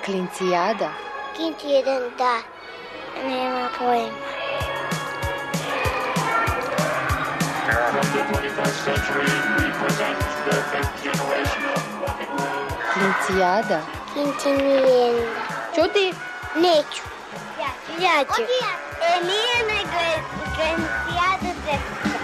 Klincijada? Klinci jedan, da. Nema pojma. Klincijada? Klinci nije. Čuti? Neću. Ja ću. Nije nego je Klincijada Drefta.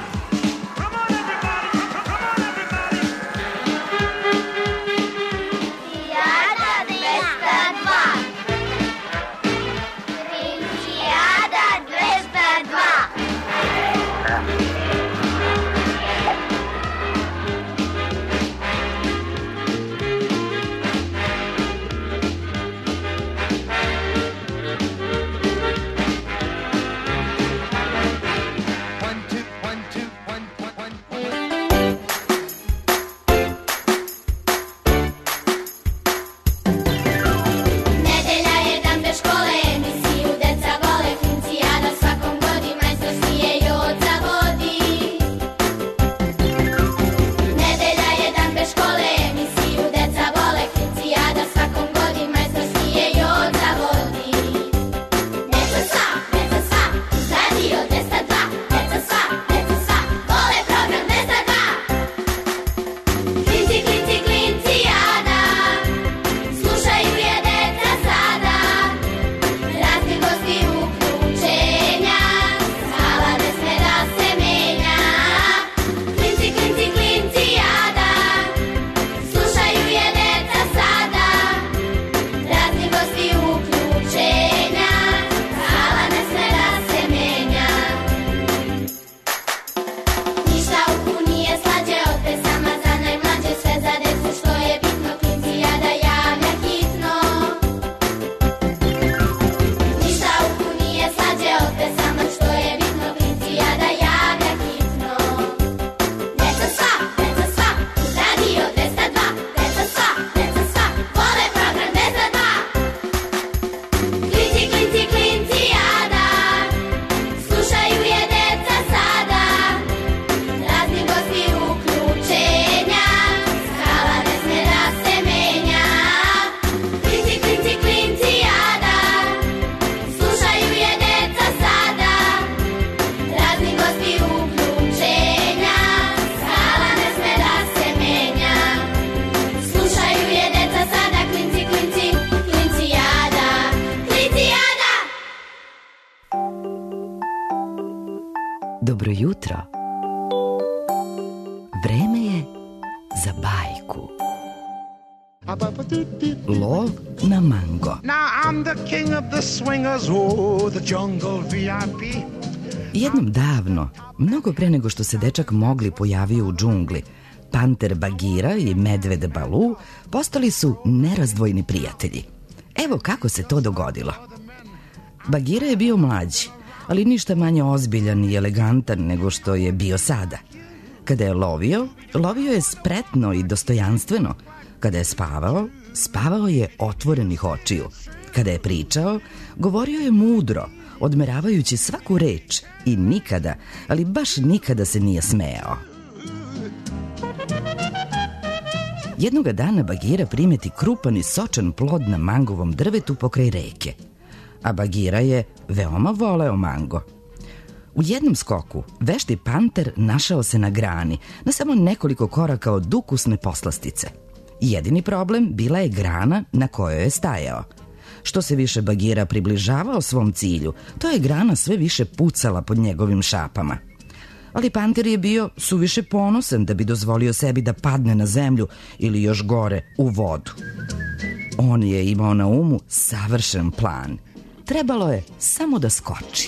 Dobro jutro. Vreme je za bajku. Lov na mango. Now I'm the king of the swingers, oh, the jungle VIP. Jednom davno, mnogo pre nego što se dečak Mogli pojavio u džungli, panter Bagira i medved Balu postali su nerazdvojni prijatelji. Evo kako se to dogodilo. Bagira je bio mlađi, ali ništa manje ozbiljan i elegantan nego što je bio sada. Kada je lovio, lovio je spretno i dostojanstveno. Kada je spavao, spavao je otvorenih očiju. Kada je pričao, govorio je mudro, odmeravajući svaku reč i nikada, ali baš nikada se nije smejao. Jednoga dana Bagira primeti krupan i sočan plod na mangovom drvetu pokraj reke. A Bagira je veoma voleo mango. U jednom skoku vešti panter našao se na grani, na samo nekoliko koraka od ukusne poslastice. Jedini problem bila je grana na kojoj je stajao. Što se više Bagira približavao svom cilju, to je grana sve više pucala pod njegovim šapama. Ali panter je bio suviše ponosan da bi dozvolio sebi da padne na zemlju ili još gore u vodu. On je imao na umu savršen plan. Trebalo je samo da skoči.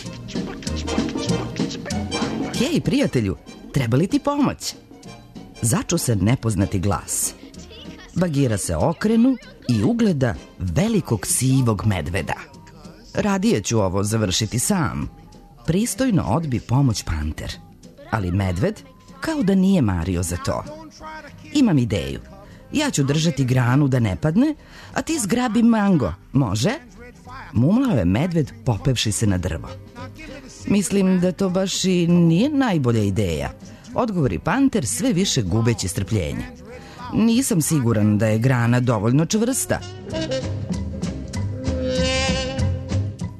Hej, prijatelju, treba li ti pomoć? Začu se nepoznati glas. Bagira se okrenu i ugleda velikog sivog medveda. Radije ću ovo završiti sam. Pristojno odbi pomoć panter. Ali medved kao da nije mario za to. Imam ideju. Ja ću držati granu da ne padne, a ti zgrabi mango. Može? Mumlao je medved popevši se na drvo. Mislim da to baš i nije najbolja ideja, odgovori panter sve više gubeći strpljenje. Nisam siguran da je grana dovoljno čvrsta.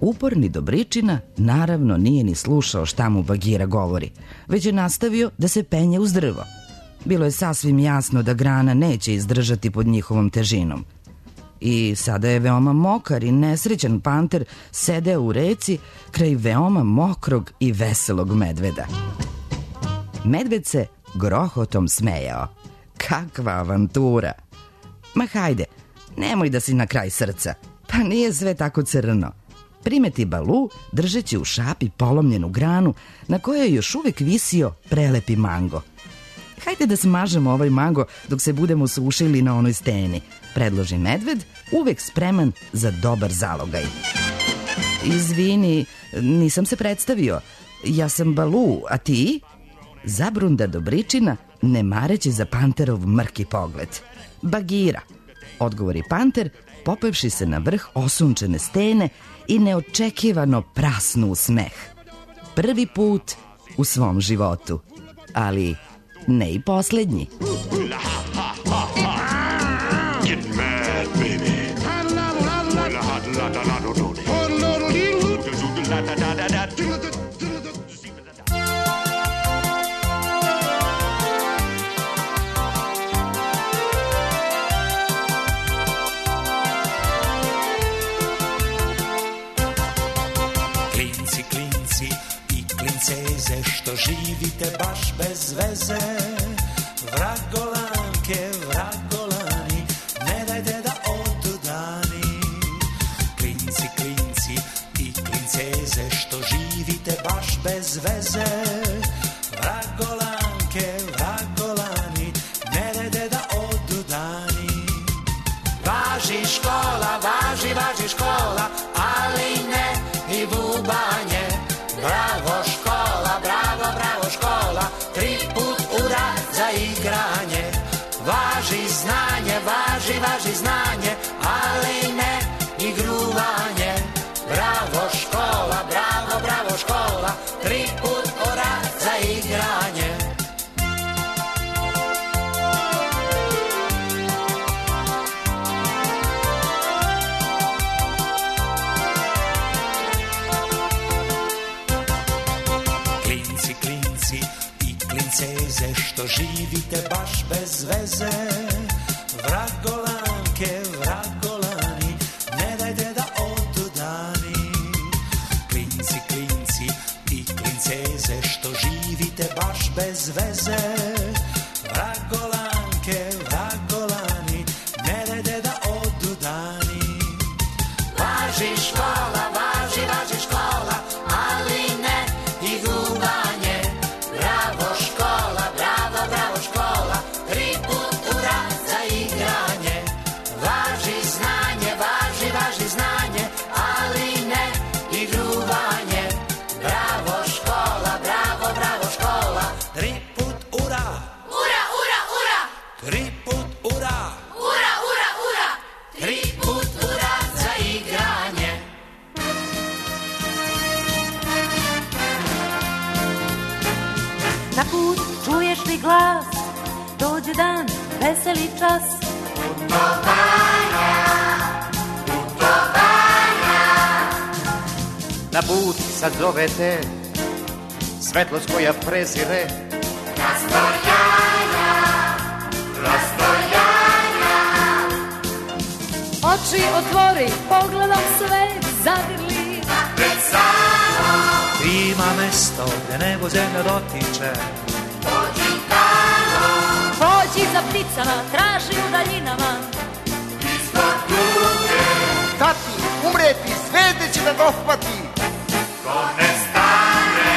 Uporni Dobričina naravno nije ni slušao šta mu Bagira govori, već je nastavio da se penje uz drvo. Bilo je sasvim jasno da grana neće izdržati pod njihovom težinom. I sada je veoma mokar i nesrećan panter sedeo u reci kraj veoma mokrog i veselog medveda. Medved se grohotom smejao. Kakva avantura! Ma hajde, nemoj da si na kraj srca, pa nije sve tako crno. Primeti Balu držeći u šapi polomljenu granu na kojoj je još uvek visio prelepi mango. Hajde da smažemo ovaj mango dok se budemo sušili na onoj steni, predloži medved, uvek spreman za dobar zalogaj. Izvini, nisam se predstavio. Ja sam Balu, a ti? Zabrunda Dobričina, ne mareći za panterov mrki pogled. Bagira, odgovori panter, popevši se na vrh osunčene stene i neočekivano prasnu u smeh. Prvi put u svom životu, ali ne i poslednji. Što živite baš bez veze, vragolanke, vragolani, ne dajte da odu dani. Klinci, klinci i klinceze, što živite baš bez veze, vragolanke, vragolani, ne dajte da odu dani. Važi škola, važi škola, ali ne i bubanje. Bravo škola, bravo škola, 3 put ura za igranje. Važi znanje, ali ne i gruvanje. Bravo škola, 3 put ura za igranje. Klinceze, što živite baš bez veze, vragolanke, vragolani, ne dajte da odu dani. Klinci, klinci i klinceze, što živite baš bez veze, vragolanke, vragolani, ne dajte da odu dani. Važi škola, važi škola, ali ne i gubanje. Bravo škola, bravo škola, 3 put ura za igranje. Važi znanje, ali ne i gruvanje. Bravo škola, 3 put ura. Ura, 3 put ura. Ura, 3 put ura za igranje. Na put čuješ li glas, dođe dan, veseli čas. Putovanja. Na put sad zovete svetlost koja prezire. Rastojanja. Oči otvori, pogledom svet zagrli. Ima mesto gde nebo zemlja dotiče. Pođi za pticama, traži u daljinama. Tati, umreti, svede će da dohvati. To ne stane.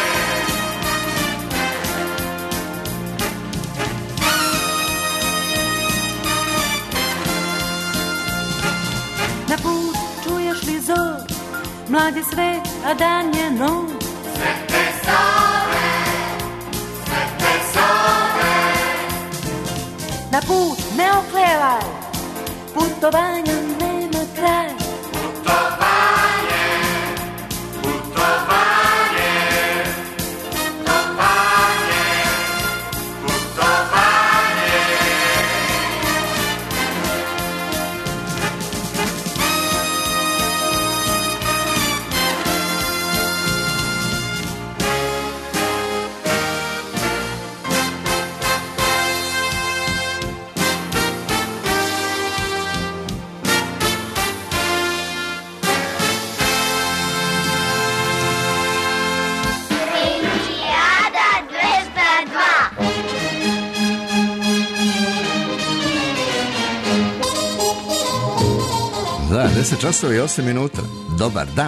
Na put čuješ li zov, mlad je svet, a dan je nov. Sve te zove. Na put ne oklevaj, putovanja nema kraj. Putovanje. Da, 10 časova i 8 minuta. Dobar dan.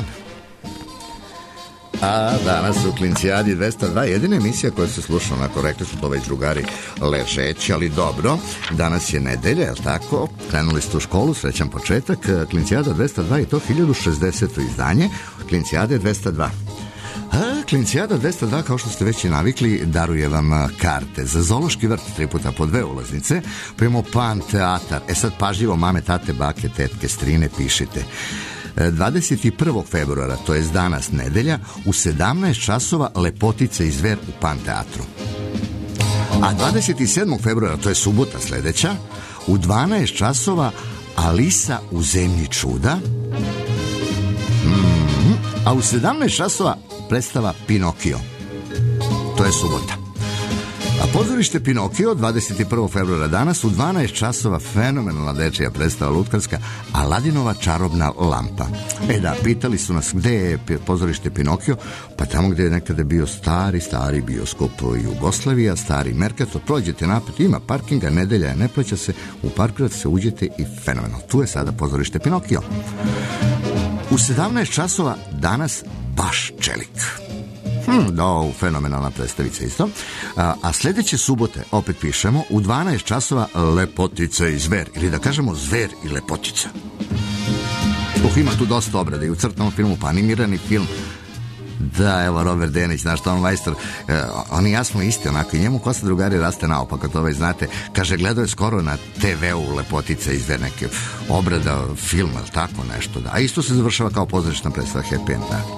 A danas u Klincijadi 202 jedina emisija koja se sluša, onako rekli su to već drugari, ležeći, ali dobro. Danas je nedelja, je li tako? Krenuli ste u školu, srećan početak. Klincijada 202 i to 1060. izdanje Klincijade 202. Klincijada 202, kao što ste već i navikli, daruje vam karte za Zoološki vrt, 3 puta po 2 ulaznice, pa imamo Pan teatar. Sad pažljivo, mame, tate, bake, tetke, strine, pišite. 21. februara, to je danas nedelja, u 17 časova Lepotica i zver u Pan teatru. A 27. februara, to je subota sledeća, u 12 časova Alisa u zemlji čuda. A u 17 časova predstava Pinokio. To je subota. A pozorište Pinokio 21. februara danas u 12 časova fenomenalna dečija predstava lutkarska Aladinova čarobna lampa. Da, pitali su nas gde je pozorište Pinokio, pa tamo gde je nekada bio stari bioskop Jugoslavija, stari Merkator, prođete napred, ima parkinga, nedelja je, ne plaća se, u parkirat se, uđete i fenomenalno. Tu je sada pozorište Pinokio. U 17 časova danas Baš čelik. Fenomenalna predstavica isto. A sledeće subote, opet pišemo, u 12 časova Lepotica i zver, ili da kažemo Zver i lepotica. Ima tu dosta obrade i u crtanom filmu, pa animirani film. Da, evo Robert Denić, naš Tom Majstor, oni i ja smo isti, onako, i njemu kosa drugari raste naopako, to već znate. Kaže, gledao je skoro na TV-u Lepotica i zver, neke obrada filma, ili tako nešto, da. A isto se završava kao pozorišna predstava Happy End, da.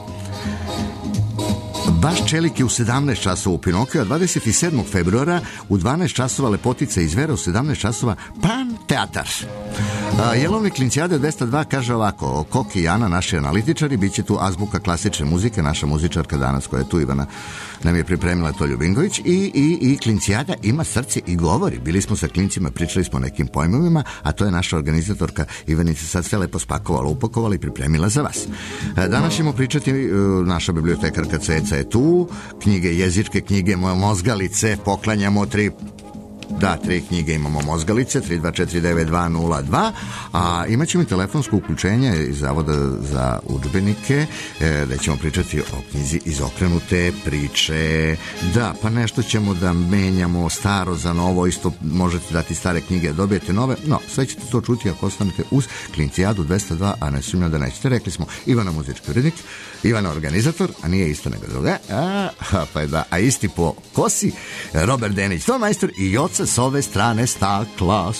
Baš čelik je u 17 časova u Pinokiju, a 27. februara u 12 časova Lepotica i zvera, u 17 časova Pan teatar. Jelovnik Klincijade 202 kaže ovako: Koki i Ana, naši analitičari, bit će tu azbuka klasične muzike, naša muzičarka danas koja je tu, Ivana, nam je pripremila to Ljubingović, i Klincijada ima srce i govori. Bili smo sa klincima, pričali smo o nekim pojmovima, a to je naša organizatorka Ivanica sad sve lepo spakovala, upakovala i pripremila za vas. Danas ćemo pričati, naša bibliotekarka Ceca je tu, knjige, jezičke knjige, mozgalice, poklanjamo 3 knjige imamo, mozgalice, 3249202, a imat ćemo i telefonsko uključenje iz Zavoda za udžbenike, da ćemo pričati o knjizi Izokrenute priče. Da, pa nešto ćemo da menjamo staro za novo, isto možete dati stare knjige, dobijete nove, no, sve ćete to čuti ako ostanete uz Klincijadu 202, a ne sumnjam da nećete. Rekli smo, Ivana muzički urednik, Ivana organizator, a nije isto nego druga, pa je da, a isti po kosi, Robert Denić, Tom Majstor i Joca s ove strane stakla,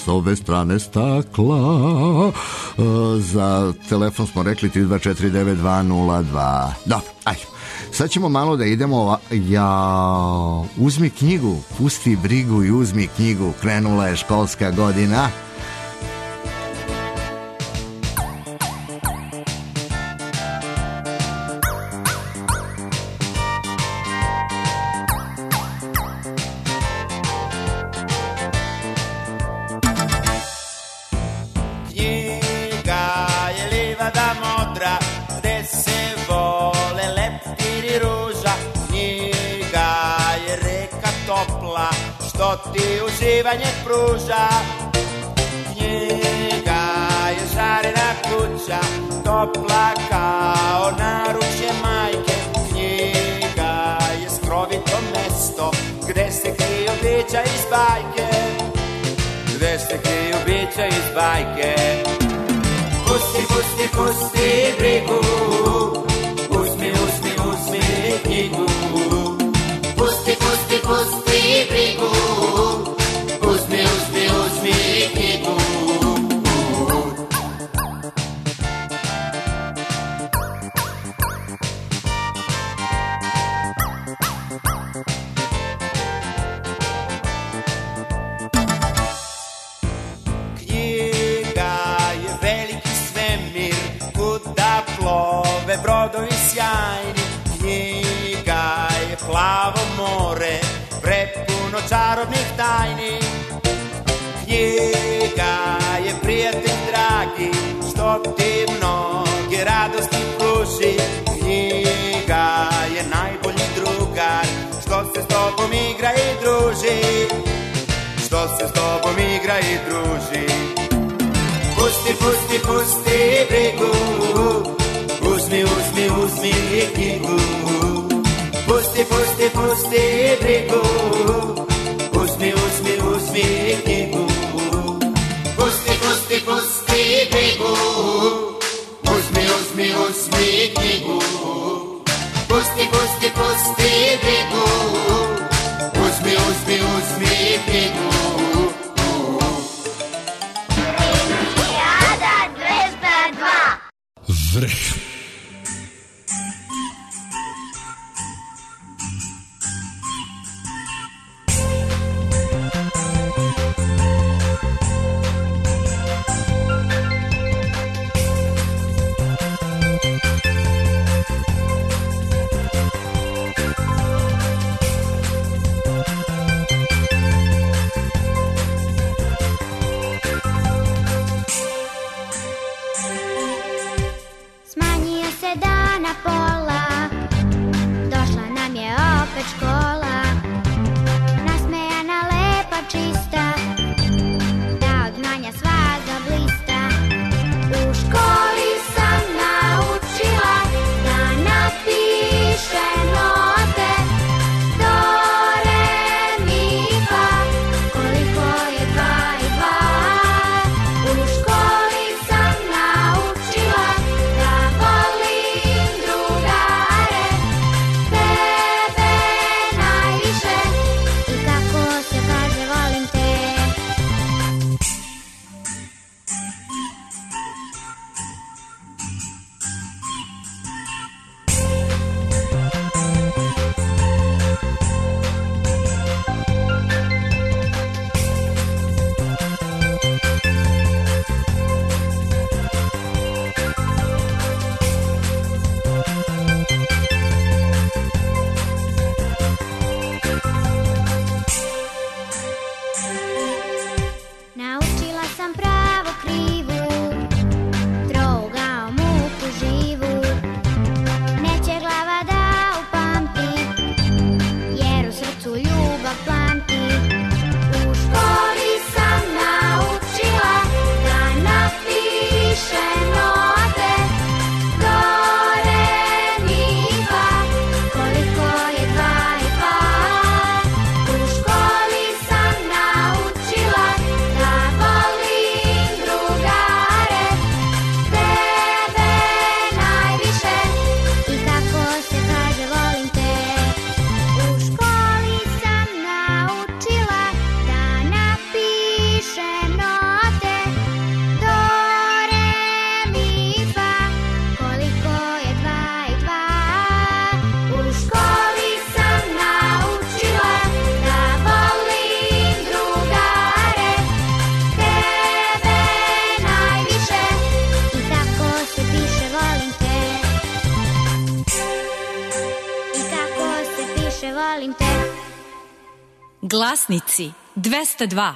za telefon smo rekli 3249202. Dobro, ajde. Sad ćemo malo da idemo, uzmi knjigu, pusti brigu i uzmi knjigu, krenula je školska godina. Ti uživanje pruža, knjiga je žarena kuća, topla kao naručje majke. Knjiga je skrovito mesto gde se kriju bića iz bajke, Pusti, pusti, pusti brigu, uzmi knjigu. Pusti, pusti, pusti brigu, uzmi knjigu. Knjiga je veliki svemir, kuda plove brodovi sjajni. Knjiga je plavo more, prepuno čarobnih tajni. Knjiga je prijatelj dragi, što ti mnoge radosti pruži. Knjiga je najbolji drugar, što se s tobom igra i druži. Pusti, Pusti, pusti, pusti brigu, uzmi, uzmi, uzmi knjigu. Pusti, pusti, pusti brigu, uzmi, uzmi, uzmi knjigu. Pusti, pusti, pusti brigu, uzmi, uzmi, uzmi knjigu. Pusti, pusti, pusti brigu, uzmi, uzmi, uzmi knjigu. Lijada 202. Vrh. Smanjio se dan na pola, došla nam je opet škola. Nasmejana, lepa, čista, da od znanja sva zablista. U školi sam naučila da napišem note, do, re, mi, fa, koliko je 2 i 2. U školi sam naučila da volim drugare, tebe najviše i kako se kaže volim te. Naučila sam pravo krivu, trougao muku živu. Neće glava da upamti, jer u srcu ljubav plamti. U školi sam naučila da napišem note, do, re, mi, fa, koliko je 2 i 2. U školi sam naučila da volim drugare, tebe najviše i kako se kaže volim te. U školi sam naučila da napišem note, do, re, mi, fa, koliko je 2 i 2. U školi sam naučila da volim drugare, tebe najviše i kako se piše volim te. I kako se piše volim te. Glasnici 202.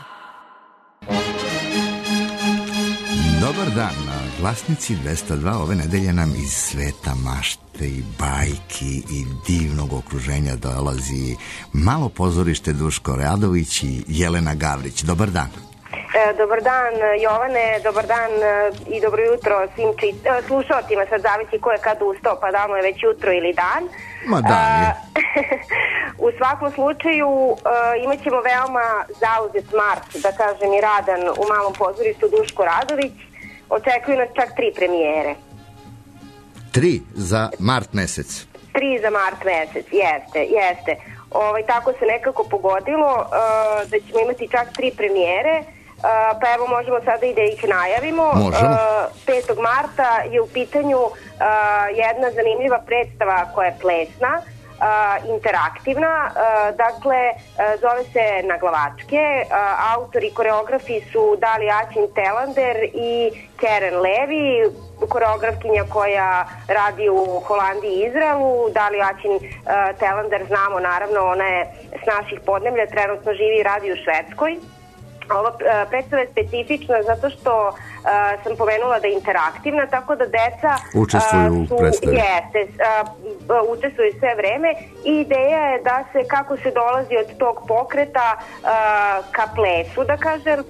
Dobar dan, na Glasnici 202 ove nedelje nam iz sveta mašte i bajki i divnog okruženja dolazi malo pozorište Duško Radović i Jelena Gavrić. Dobar dan. Dobar dan Jovane, dobar dan i dobro jutro svim slušalcima, sad zavisi ko je kad ustao, pa da mu je već jutro ili dan. Ma dan je. U svakom slučaju imat ćemo veoma zauzet mart, da kažem i radan u malom pozorištu Duško Radović. Očekuju nas čak 3 premijere. 3 za mart mesec. 3 za mart mesec, jeste. Tako se nekako pogodilo da ćemo imati čak 3 premijere. Pa evo možemo sada i da ih najavimo. Možemo. 5. marta je u pitanju jedna zanimljiva predstava koja je plesna, interaktivna, dakle zove se Naglavačke. Autori i koreografi su Dali Aćin Telander i Keren Levi, koreografkinja koja radi u Holandiji i Izraelu. Dali Aćin Telander znamo, naravno, ona je s naših podneblja, trenutno živi i radi u Švedskoj. Ova predstava je specifična zato što sam pomenula da je interaktivna, tako da deca učestvuju u predstavi. Učestvuju sve vreme i ideja je da se, kako se dolazi od tog pokreta ka plesu, da kažem,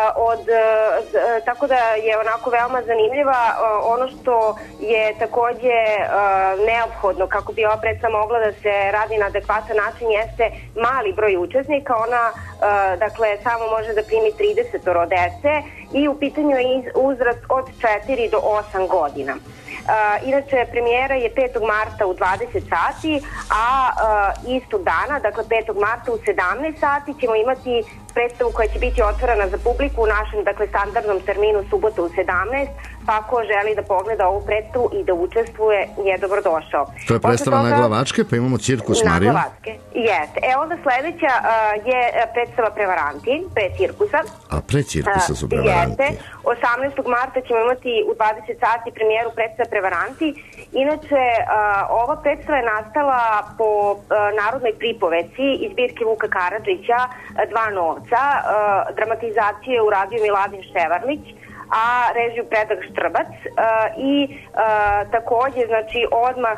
tako da je onako veoma zanimljiva. Ono što je takođe neophodno kako bi ova predstava mogla da se radi na adekvatan način jeste mali broj učesnika. Ona dakle samo može da primi 30 dece i u pitanju je uzrast od 4 do 8 godina. Inače, premijera je 5. marta u 20 sati, a istog dana, dakle 5. marta u 17 sati ćemo imati predstavu koja će biti otvorena za publiku u našem, dakle, standardnom terminu subota u 17, pa ko želi da pogleda ovu predstavu i da učestvuje, je dobrodošao. To je predstava Naglavačke, pa imamo Cirkus Mariju. Naglavačke, jeste. Onda sledeća je predstava Prevaranti, pre cirkusa. A pre cirkusa su Prevaranti. Jeste. 18. marta ćemo imati u 20 sati premijeru predstava Prevaranti. Inače, ova predstava je nastala po narodnoj pripoveci iz zbirke Vuka Karadžića, Dva novca. Dramatizaciju je uradio Miladin Ševarlić, a režiju Predrag Štrbac i takođe, znači, odmah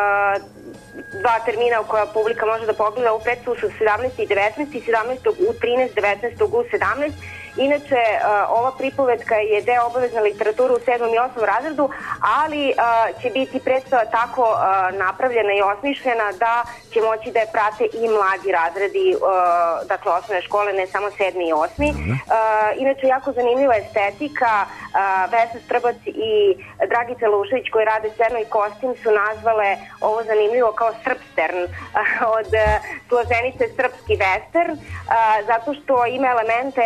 dva termina u koja publika može da pogleda ovu predstavu su 17. i 19. i 17. u 13, 19. u 17. Inače, ova pripovetka je deo obavezne literature u 7. i 8. razredu, ali će biti predstava tako napravljena i osmišljena da će moći da je prate i mlađi razredi, dakle osnovne škole, ne samo 7. i 8. Inače, jako zanimljiva estetika. Vesna Strbac i Dragica Lušević koji rade scenu i kostim su nazvale ovo zanimljivo kao srpstern, od složenice srpski western, zato što ima elemente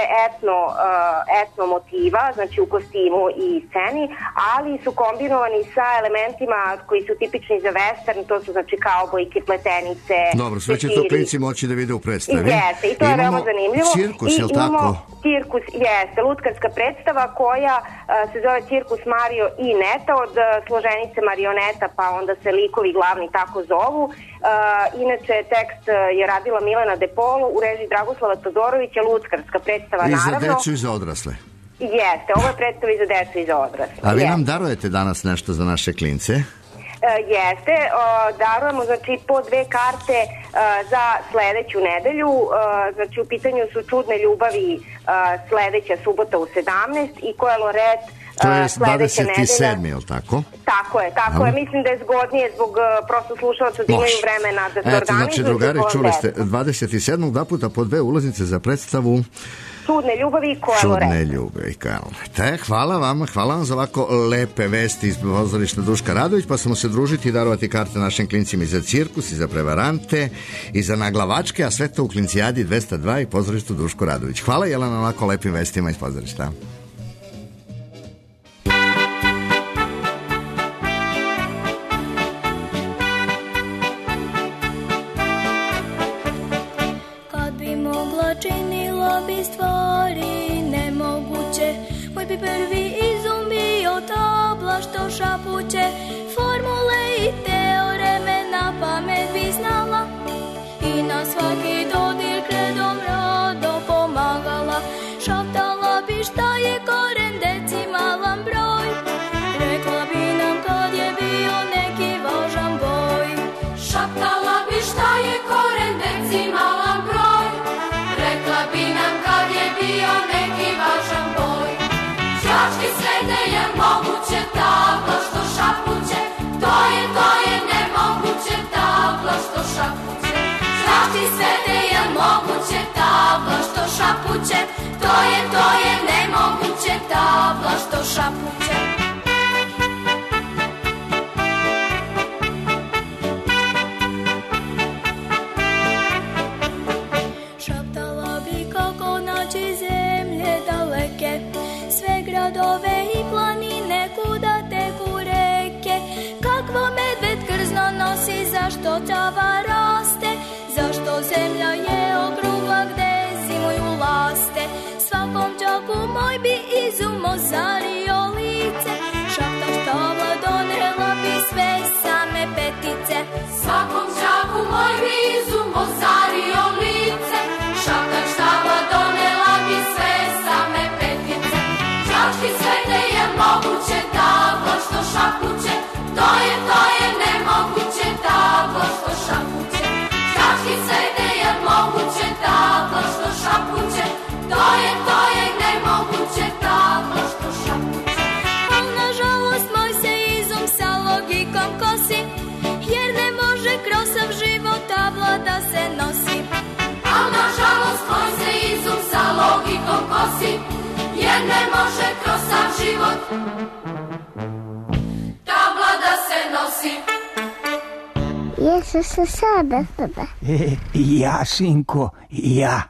etno motiva, znači u kostimu i sceni, ali su kombinovani sa elementima koji su tipični za western, to su znači kaubojke, pletenice. Dobro, sve će to klinci moći da vide u predstavi. Jeste, i to je veoma zanimljivo. Cirkus, je li tako? Cirkus, jeste, lutkarska predstava koja se zove Cirkus Mario i Neta, od složenice marioneta, pa onda se likovi glavni tako zovu. Inače, tekst je radila Milena De Polo u režiji Dragoslava Todorovića, lutkarska predstava, naravno. I za decu i za odrasle. Jeste, ovo je predstava i za decu i za odrasle. A vi nam darujete danas nešto za naše klince? Jeste, darujemo znači po 2 karte za sledeću nedelju, znači u pitanju su Čudne ljubavi sledeća subota u 17 i Koeloret to je 27. je li tako? Tako je, mislim da je zgodnije zbog prosto slušalaca da imaju vremena da se organizuju. Znači, drugari, čuli ste 27. dva puta po 2 ulaznice za predstavu Čudne ljubavi i Koeloret. Čudne ljubavi i Koeloret. Hvala vam za ovako lepe vesti iz pozorišta Duška Radović, pa ćemo se družiti i darovati karte našim klincima i za cirkus, i za Prevarante, i za Naglavačke, a sve to u Klincijadi 202 i pozorištu Duško Radović. Hvala, Jelena, na ovako lepim vestima iz pozorišta. Moj bi prvi izum bio tabla što šapuće, formule i teoreme na pamet bi znala i na svaki dodir kredom rado pomagala. Šaptala bi šta je koren decimalan broj, rekla bi nam kad je bio neki važan boj. Šaptala bi šta je koren decimalan broj, rekla bi nam kad je bio neki važan boj. Đački svete je moguće tabla što šapuće, to je nemoguće tabla što šapuće. Đački svete je moguće tabla što šapuće, to je nemoguće tabla što šapuće. Šaptala bi kako naći zemlje daleke, sve gradove i planine kuda teku reke. Kakvo medved krzno nosi, zašto trava raste, zašto zemlja je okrugla gde zimuju laste. Svakom đaku moj bi izum ozario lice, šapta štavla donela bi sve same petice. Svakom đaku moj bi izum ozario lice, šapta štavla donela bi sve same petice. Đački svete nosi, jer ne može kroz sam život tabla da se nosi. Jesu se sada tada. Ja, sinko, ja.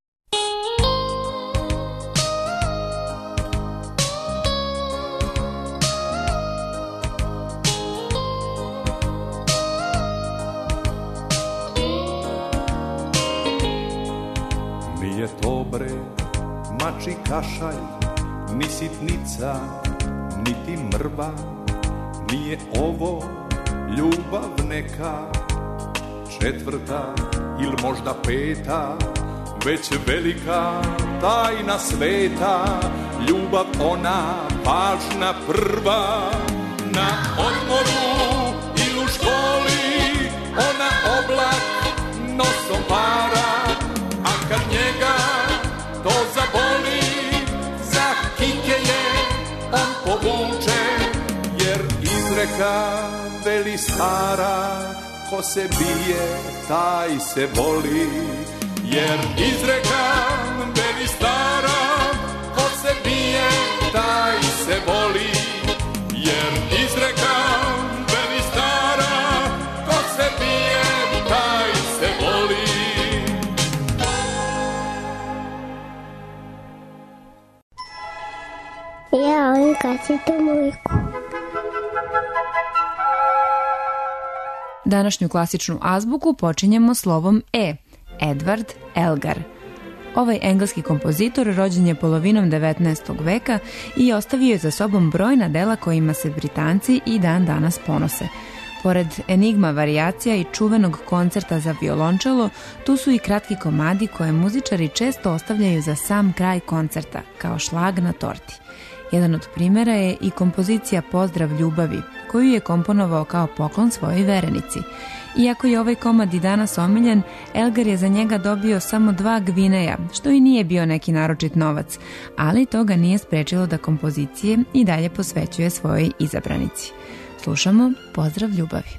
Nije to bre, mači kašalj, ni sitnica, niti mrva, nije ovo ljubav neka, četvrta ili možda peta, već velika tajna sveta, ljubav ona važna prva, na odmoru ili u školi, ona oblak nosom para, a kad njega to zaboli, za kike je on povuče, jer izreka veli stara, ko se bije, taj se voli. Jer izreka veli stara, ko se bije, taj se voli. Jer izreka veli stara, ko se bije, taj se voli. Ja volim Kasitu Mujku. Današnju klasičnu azbuku počinjemo slovom E, Edward Elgar. Ovaj engleski kompozitor rođen je polovinom 19. veka i ostavio je za sobom brojna dela kojima se Britanci i dan danas ponose. Pored enigma varijacija i čuvenog koncerta za violončelo, tu su i kratki komadi koje muzičari često ostavljaju za sam kraj koncerta, kao šlag na torti. Jedan od primjera je i kompozicija Pozdrav ljubavi, koju je komponovao kao poklon svojoj verenici. Iako je ovaj komad i danas omiljen, Elgar je za njega dobio samo 2 gvineja, što i nije bio neki naročit novac, ali to ga nije sprečilo da kompozicije i dalje posvećuje svojoj izabranici. Slušamo Pozdrav ljubavi.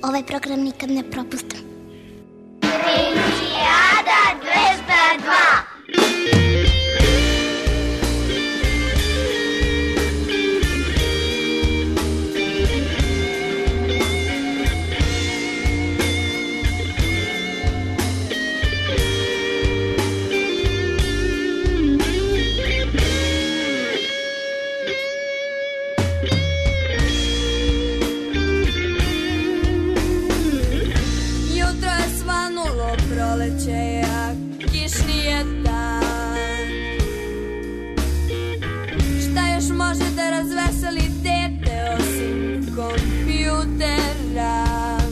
ovaj program nikad ne propustim. Klincijada 202. Šta još može da razveseli dete osim kompjutera?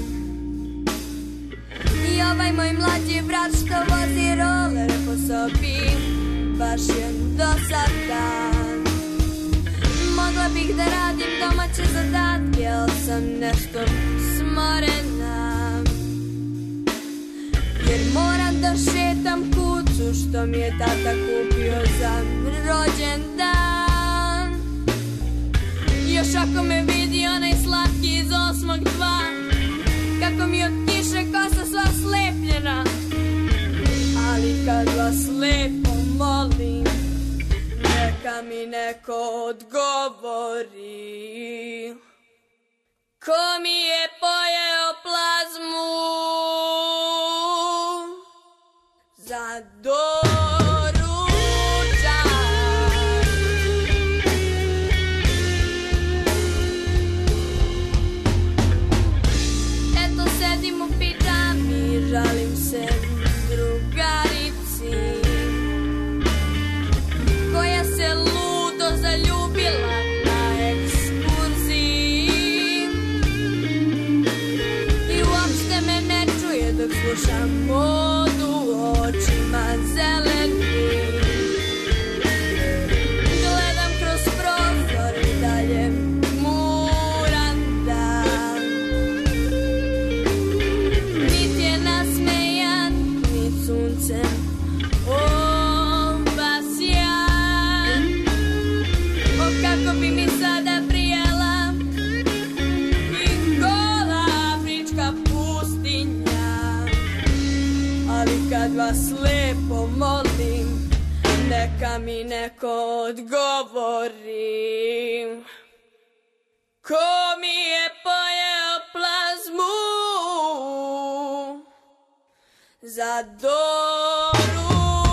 I ovaj moj mlađi brat što vozi roller po sobi baš je dosadan. Mogla bih da radim domaće zadatke, ali sam nešto smorena, jer moram da šetam kuću što mi je tata kupio za rođendan. Još ako me vidi onaj slatki iz 8.2, kako mi od kiše kosa sva slepljena. Ali kad vas lepo molim, neka mi neko odgovori, ko mi je pojeo plazmu za doručak? Eto sedim u pidžami, žalim se drugarici koja se ludo zaljubila na ekskurziji i uopšte me ne čuje dok slušam modu očima zeleni. Gledam kroz prozor i dalje muram dan. Nit je nasmejan, nit suncem obasjan. O kako bi mi sada prijela i gola afrička pustinja. Ali kad vas lepo molim, neka mi neko odgovori, ko mi je pojeo plazmu za doručak?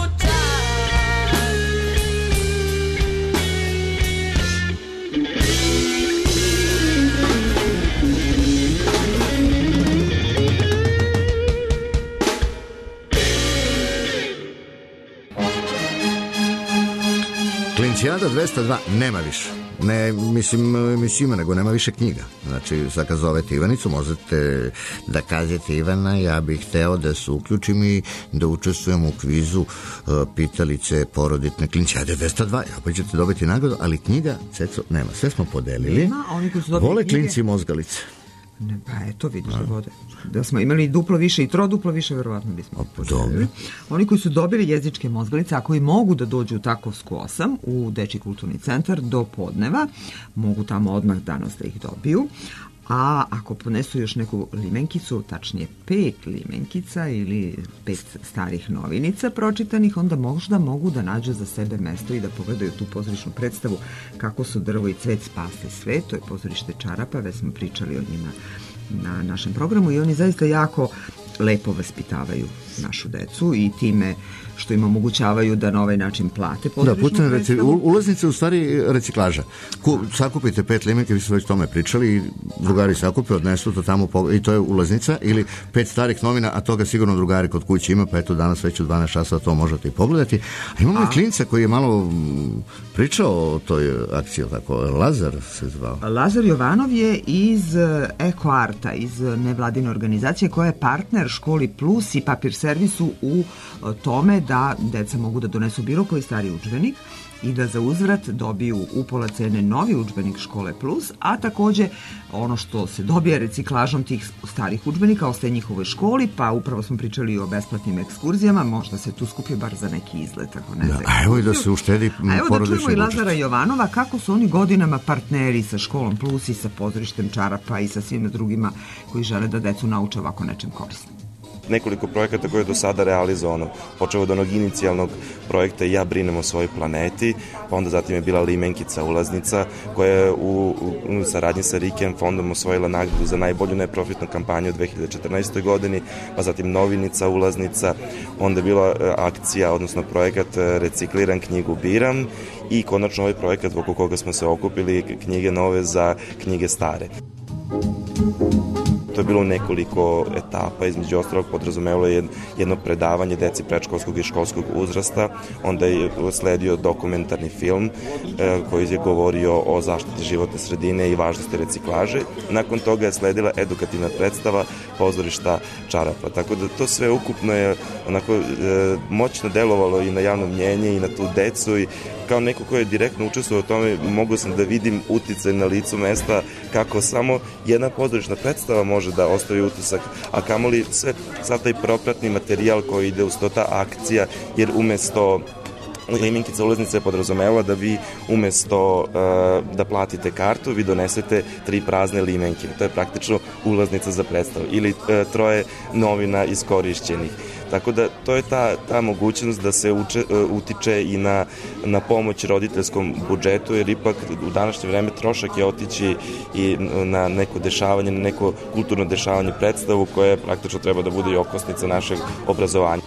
Klincijada 202 nema više. Ne, mislim, nego nema više knjiga. Znači, sad kad zovete Ivanicu, možete da kažete: Ivana, ja bih hteo da se uključim i da učestvujem u kvizu pitalice poroditne Klincijade 202. Ja pa ćete dobiti nagradu, ali knjiga, Ceco, nema. Sve smo podelili. Nema, oni koji su dobili vole knjige... klinci i mozgalice. Ne, pa eto, vidiš da vode. Da smo imali duplo više i troduplo više, verovatno bismo podelili. Oni koji su dobili jezičke mozgalice, a koji mogu da dođu u Takovsku 8 u Dečji kulturni centar do podneva, mogu tamo odmah danas da ih dobiju. A ako ponesu još neku limenkicu, tačnije 5 limenkica ili 5 starih novinica pročitanih, onda možda mogu da nađu za sebe mesto i da pogledaju tu pozorišnu predstavu Kako su drvo i cvet spasli svet. To je pozorište Čarapa, već smo pričali o njima na našem programu i oni zaista jako lepo vaspitavaju našu decu i time što im omogućavaju da na ovaj način plate pozorišnu predstavu. Ulaznica je u stvari reciklaža. Sakupite 5 limenke, vi ste već tome pričali, i drugari sakupe, odnesu to tamo i to je ulaznica, ili 5 starih novina, a toga sigurno drugari kod kuće ima, pa eto danas već u 12 časova to možete i pogledati. A imamo i klinca koji je malo pričao o toj akciji, tako, Lazar se zvao. Lazar Jovanov je iz Eko Arta, iz nevladine organizacije koja je partner Školi Plus i Papir servisu u tome da deca mogu da donesu bilo koji stari udžbenik i da za uzvrat dobiju upola cene novi udžbenik Škole Plus, a takođe ono što se dobije reciklažom tih starih udžbenika ostaje njihovoj školi, pa upravo smo pričali o besplatnim ekskurzijama, možda se tu skupi bar za neki izlet, ako ne znam. A evo i da se uštedi porodični budžet. A evo da čujemo i Lazara Jovanova kako su oni godinama partneri sa Školom Plus i sa pozorištem Čarapa i sa svima drugima koji žele da decu nauče ovako nečem korisno. Nekoliko projekata koje je do sada realizovano, počeo od onog inicijalnog projekta Ja brinem o svojoj planeti, pa onda zatim je bila Limenkica ulaznica, koja je u saradnji sa Riken fondom osvojila nagradu za najbolju neprofitnu kampanju u 2014. godini, pa zatim Novinica ulaznica, onda je bila akcija, odnosno projekat Recikliram knjigu biram i konačno ovaj projekat oko koga smo se okupili, knjige nove za knjige stare. To je bilo nekoliko etapa, između ostalog podrazumevalo je jedno predavanje deci predškolskog i školskog uzrasta, onda je sledio dokumentarni film koji je govorio o zaštiti životne sredine i važnosti reciklaže. Nakon toga je sledila edukativna predstava pozorišta Čarapa, tako da to sve ukupno je onako moćno delovalo i na javno mnjenje i na tu decu i kao neko ko je direktno učestvovao u tome, mogu sam da vidim uticaj na licu mesta kako samo jedna pozorišna predstava može da ostavi utisak, a kamoli sad taj propratni materijal koji ide uz to, ta akcija, jer umesto Limenkica ulaznica je podrazumela da vi umesto da platite kartu, vi donesete 3 prazne limenke. To je praktično ulaznica za predstavu ili 3 novina iskorišćenih. Tako da to je ta mogućnost da se utiče i na pomoć roditeljskom budžetu, jer ipak u današnje vreme trošak je otići i na neko dešavanje, na neko kulturno dešavanje, predstavu koja praktično treba da bude i okosnica našeg obrazovanja.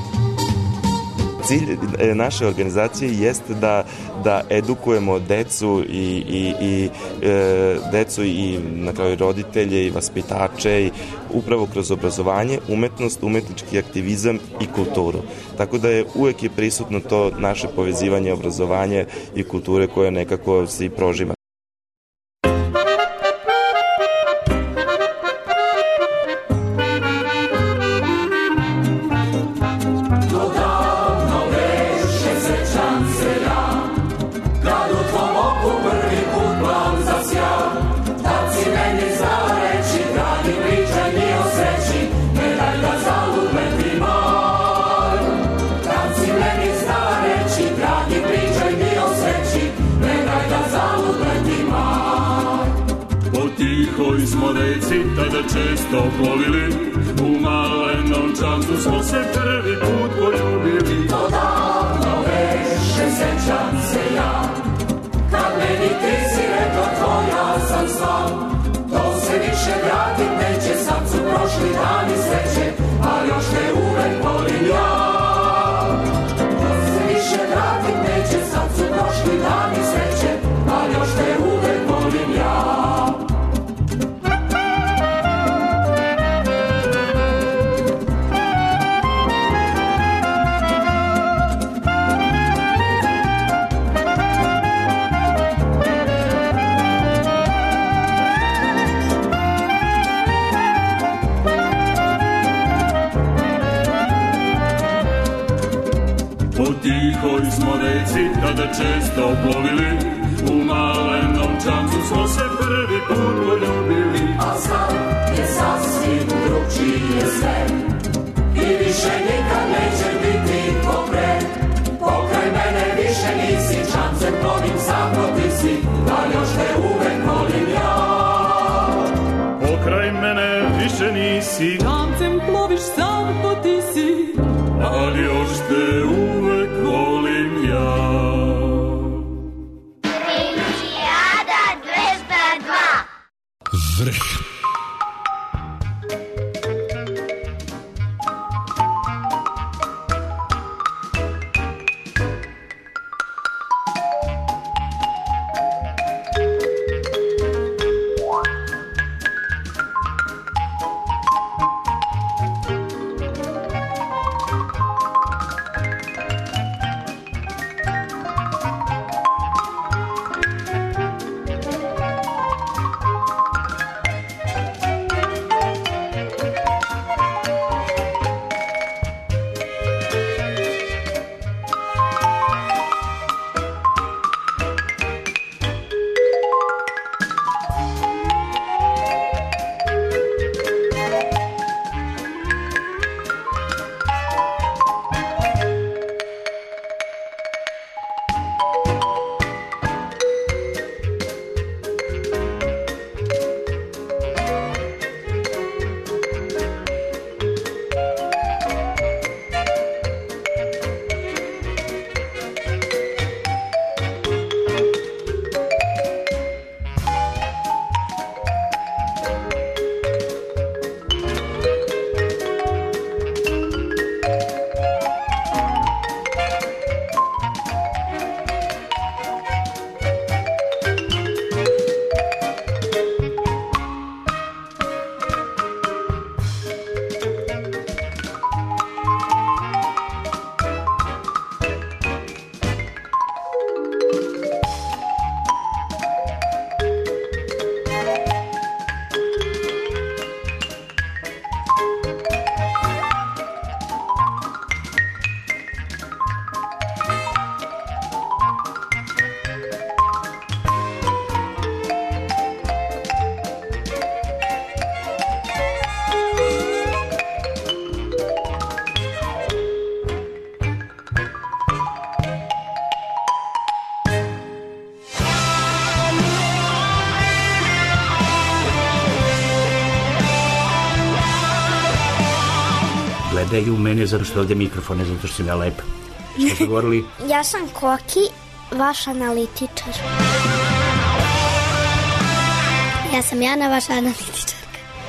Cilj naše organizacije jeste da edukujemo decu i na kraju roditelje i vaspitače i upravo kroz obrazovanje, umetnost, umetnički aktivizam i kulturu. Tako da je uvek je prisutno to naše povezivanje obrazovanja i kulture koje nekako se i prožima. Smo reci tada često plovili, u malenom čamcu smo se prvi put poljubili. To davno veše, sećam se ja, kad meni ti si rekla tvoja sam sva. To se više vratit neće, sad su prošli dani sreće, a još te uvek volim ja. To se više vratit neće, sad su prošli dani sreće, a još te uvek volim ja. Tihoj smo reci tada često plovili, u malenom čamcu smo se prvi put poljubili. A sad je sasvim drugčije sve i više nikad neće biti ko pre. Pokraj mene više nisi, čamcem plovim samo ti si, a još te uvek volim ja. Pokraj mene više nisi, čamcem ploviš samo ti si, ali još te uvek volim ja. Inicijada 202. Vrh. gledaju u mene zato što ovde je mikrofon, ne zato što sam ja lepa. Što ste govorili? Ja sam Koki, vaš analitičar. Ja sam Jana, vaša analitičarka.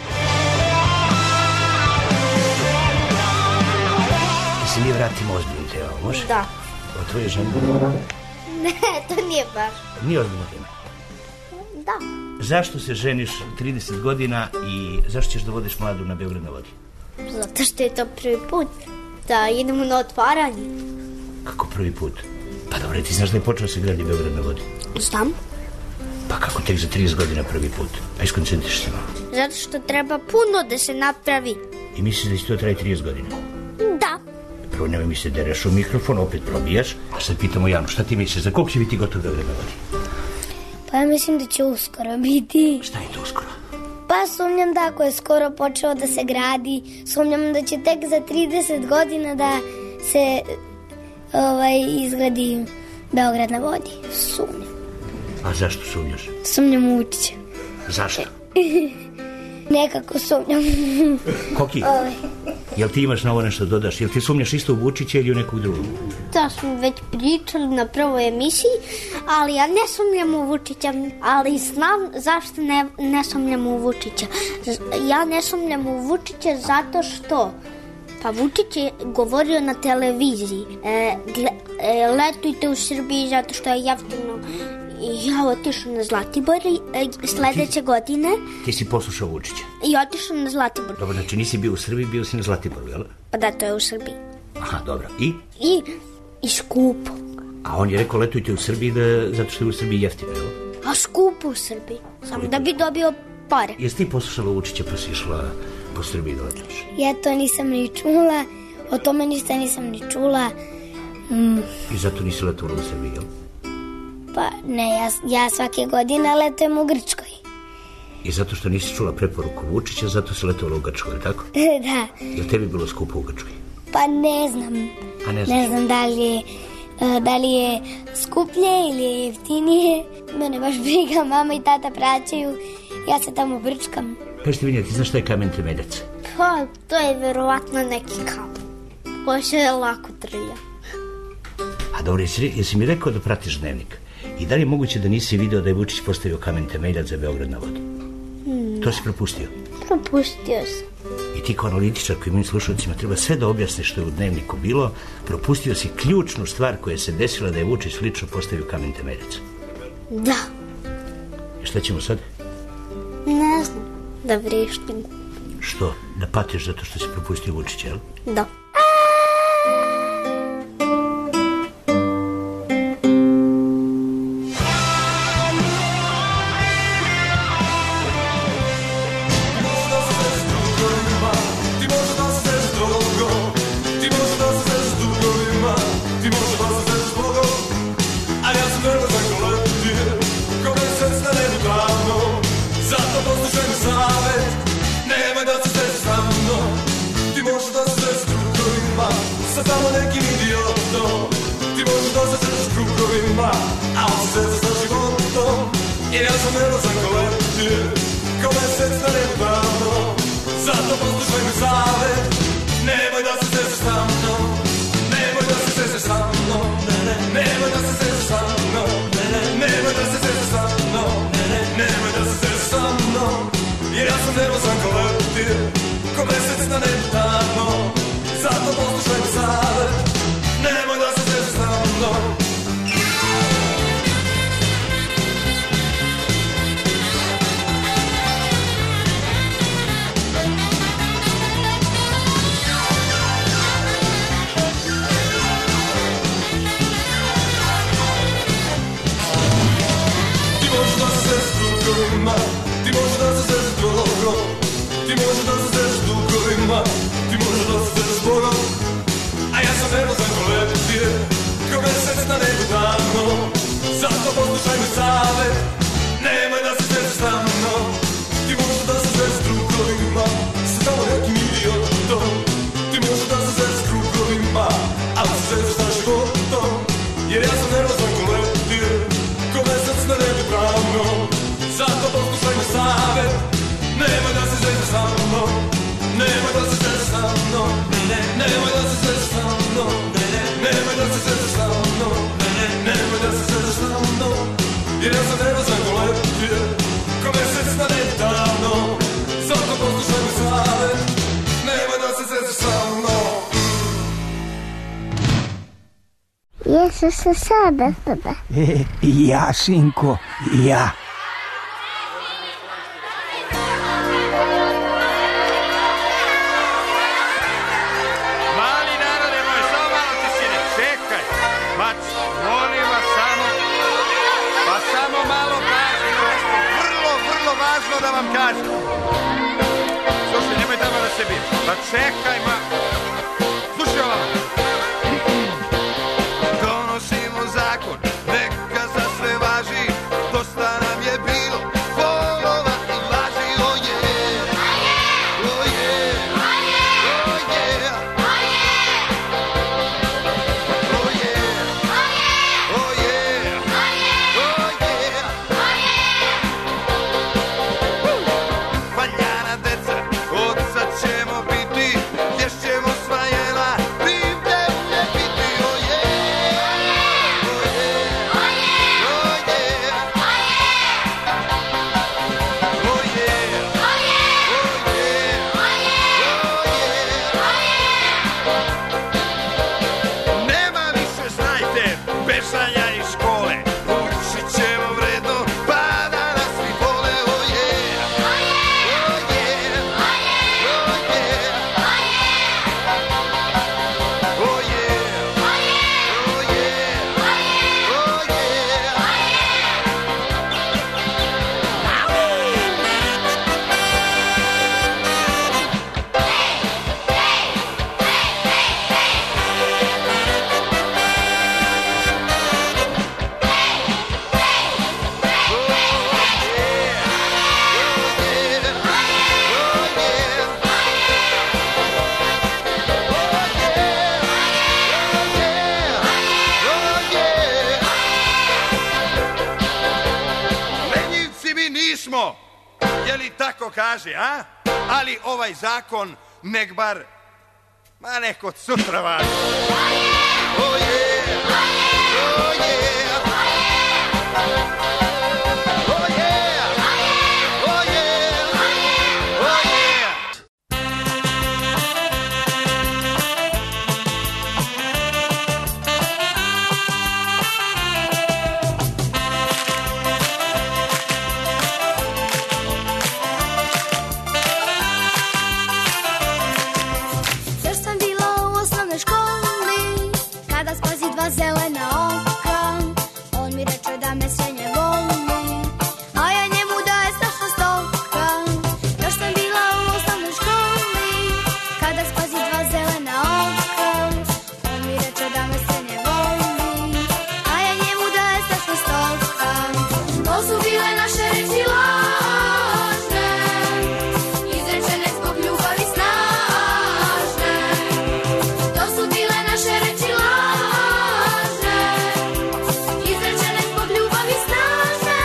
Se mi vratimo ozbiljno tema, može? Da. O tvoje žene? Ne, to nije baš. Nije ozbiljno tema. Da. Zašto se ženiš 30 godina i zašto ćeš da vodiš mladu na Beograd na vodi? Zato što je to prvi put da idemo na otvaranje. Kako prvi put? Pa dobro, ti znaš da je počeo se gradi Beograd na vodi? Znam. Pa kako tek za 30 godina prvi put? Pa iskoncentriš se malo. Zato što treba puno da se napravi. I misliš da će to traje 30 godina? Da. Prvo nemoj mi se dereš u mikrofon, opet probijaš. A sad pitamo Janu, šta ti misliš, za koliko će biti gotov Beograd na vodi? Pa ja mislim da će uskoro biti. Šta je to uskoro? Pa sumnjam da ako je skoro počeo da se gradi, sumnjam da će tek za 30 godina da se izgradi Beograd na vodi. Sumnjam. A zašto sumnjaš? Sumnjam u Vučića. Zašto? Nekako sumnjam. Koki, jel ti imaš na ovo nešto dodaš? Jel ti sumnjaš isto u Vučića ili u nekog drugog? To smo već pričali na prvoj emisiji, ali ja ne sumnjam u Vučića, ali znam zašto ne sumnjam u Vučića. Ja ne sumnjam u Vučića zato što pa Vučić je govorio na televiziji letujte u Srbiji zato što je jeftino. I ja otišao na Zlatibor sledeće godine. Ti si poslušao Vučića? I otišao na Zlatibor. Dobro, znači nisi bio u Srbiji, bio si na Zlatiboru, jel? Pa da, to je u Srbiji. Aha, dobro. I? I skupo. A on je rekao letujte u Srbiji zato što je u Srbiji jeftino, jel? A skupo u Srbiji. Samo da bi dobio pare. Jesi ti poslušala Vučića pa si išla po Srbiji da letiš? Ja to nisam ni čula. O tome ništa nisam ni čula. I zato nisi letovala u Srbiji, jel? Pa ne, ja svake godine letujem u Grčkoj. I zato što nisi čula preporuku Vučića, zato si letovala u Grčkoj, ili tako? Da. Jel tebi bilo skupo u Grčkoj? Pa ne znam. A ne znam? Ne znam da li je skuplje ili je jeftinije. Mene baš briga, mama i tata praćaju. Ja se tamo brčkam. Kaži ti, Vinja, ti znaš šta je kamen temeljac? Pa, to je verovatno neki kamen koji se lako trlja. A dobro, jesi mi rekao da pratiš Dnevnik? I da li je moguće da nisi video da je Vučić postavio kamen temeljac za Beograd na vodi? To si propustio? Propustio sam. I ti kao analitičar koji mojim slušalcima treba sve da objasniš što je u Dnevniku bilo, propustio si ključnu stvar koja se desila da je Vučić lično postavio kamen temeljac. Da. I šta ćemo sad? Ne znam, da vrištim. Što? Da patiš zato što si propustio Vučića, jel? Da. sa samo nekim idiotom. Ti možeš dosjećati s krugovima, a on se za životom. Jer ja sam nervozan ko leptir, ko mesec na nebu davno. Zato poslušaj mi savjet, nemoj da se srećeš sa mnom. Nemoj da se srećeš sa mnom, nemoj da se srećeš sa mnom. Nemoj da se srećeš sa mnom, nemoj da se srećeš sa mnom. Jer ja sam nervozan ko leptir, ko mesec na nebu davno. Zato poslušaj mi savjet, nemoj da se srećeš sa mnom. Ti možeš da se srećeš s drugovima, ti možeš da se srećeš s drogom, ti možeš da se srećeš s dugovima, ti možeš da Sada. Ja, sinko, ja. Mali narode moj, samo malo tišine, čekaj. Molim vas samo, pa samo malo pažnje, vrlo važno da vam kažem. Slušaj, nemoj tamo da se bije. Pa čekaj, slušaj ovamo. Donosimo zakon, neka za sve važi, dosta nam je bilo polova i laži, oh yeah, oh yeah, oh yeah, oh yeah, oh yeah, oh yeah, valjana deca, od sad ćemo biti, ješćemo sva jela, pivde ne biti, oh yeah, oh yeah, oh yeah, oh yeah, nema više, znajte, bežanja iz škole, učit ćemo vredno, pa da nas svi vole, oh yeah, oh yeah, oh yeah, oh lenjivci mi nismo, je li tako kaže, a? Ali ovaj zakon nek bar, nek od sutra važi. Oh yeah, oh yeah, oh yeah, oh yeah, oh yeah. Još sam bila u osnovnoj školi, kada spazi dva zelena oka. On mi reče da me srednje voli, a ja njemu daje strašno stoka. Još sam bila u osnovnoj školi, kada spazi dva zelena oka. On mi reče da me srednje voli, a ja njemu daje strašno stoka. To su bile naše reči lažne, izrečene zbog ljubavi snažne. To su bile naše reči lažne, izrečene zbog ljubavi snažne.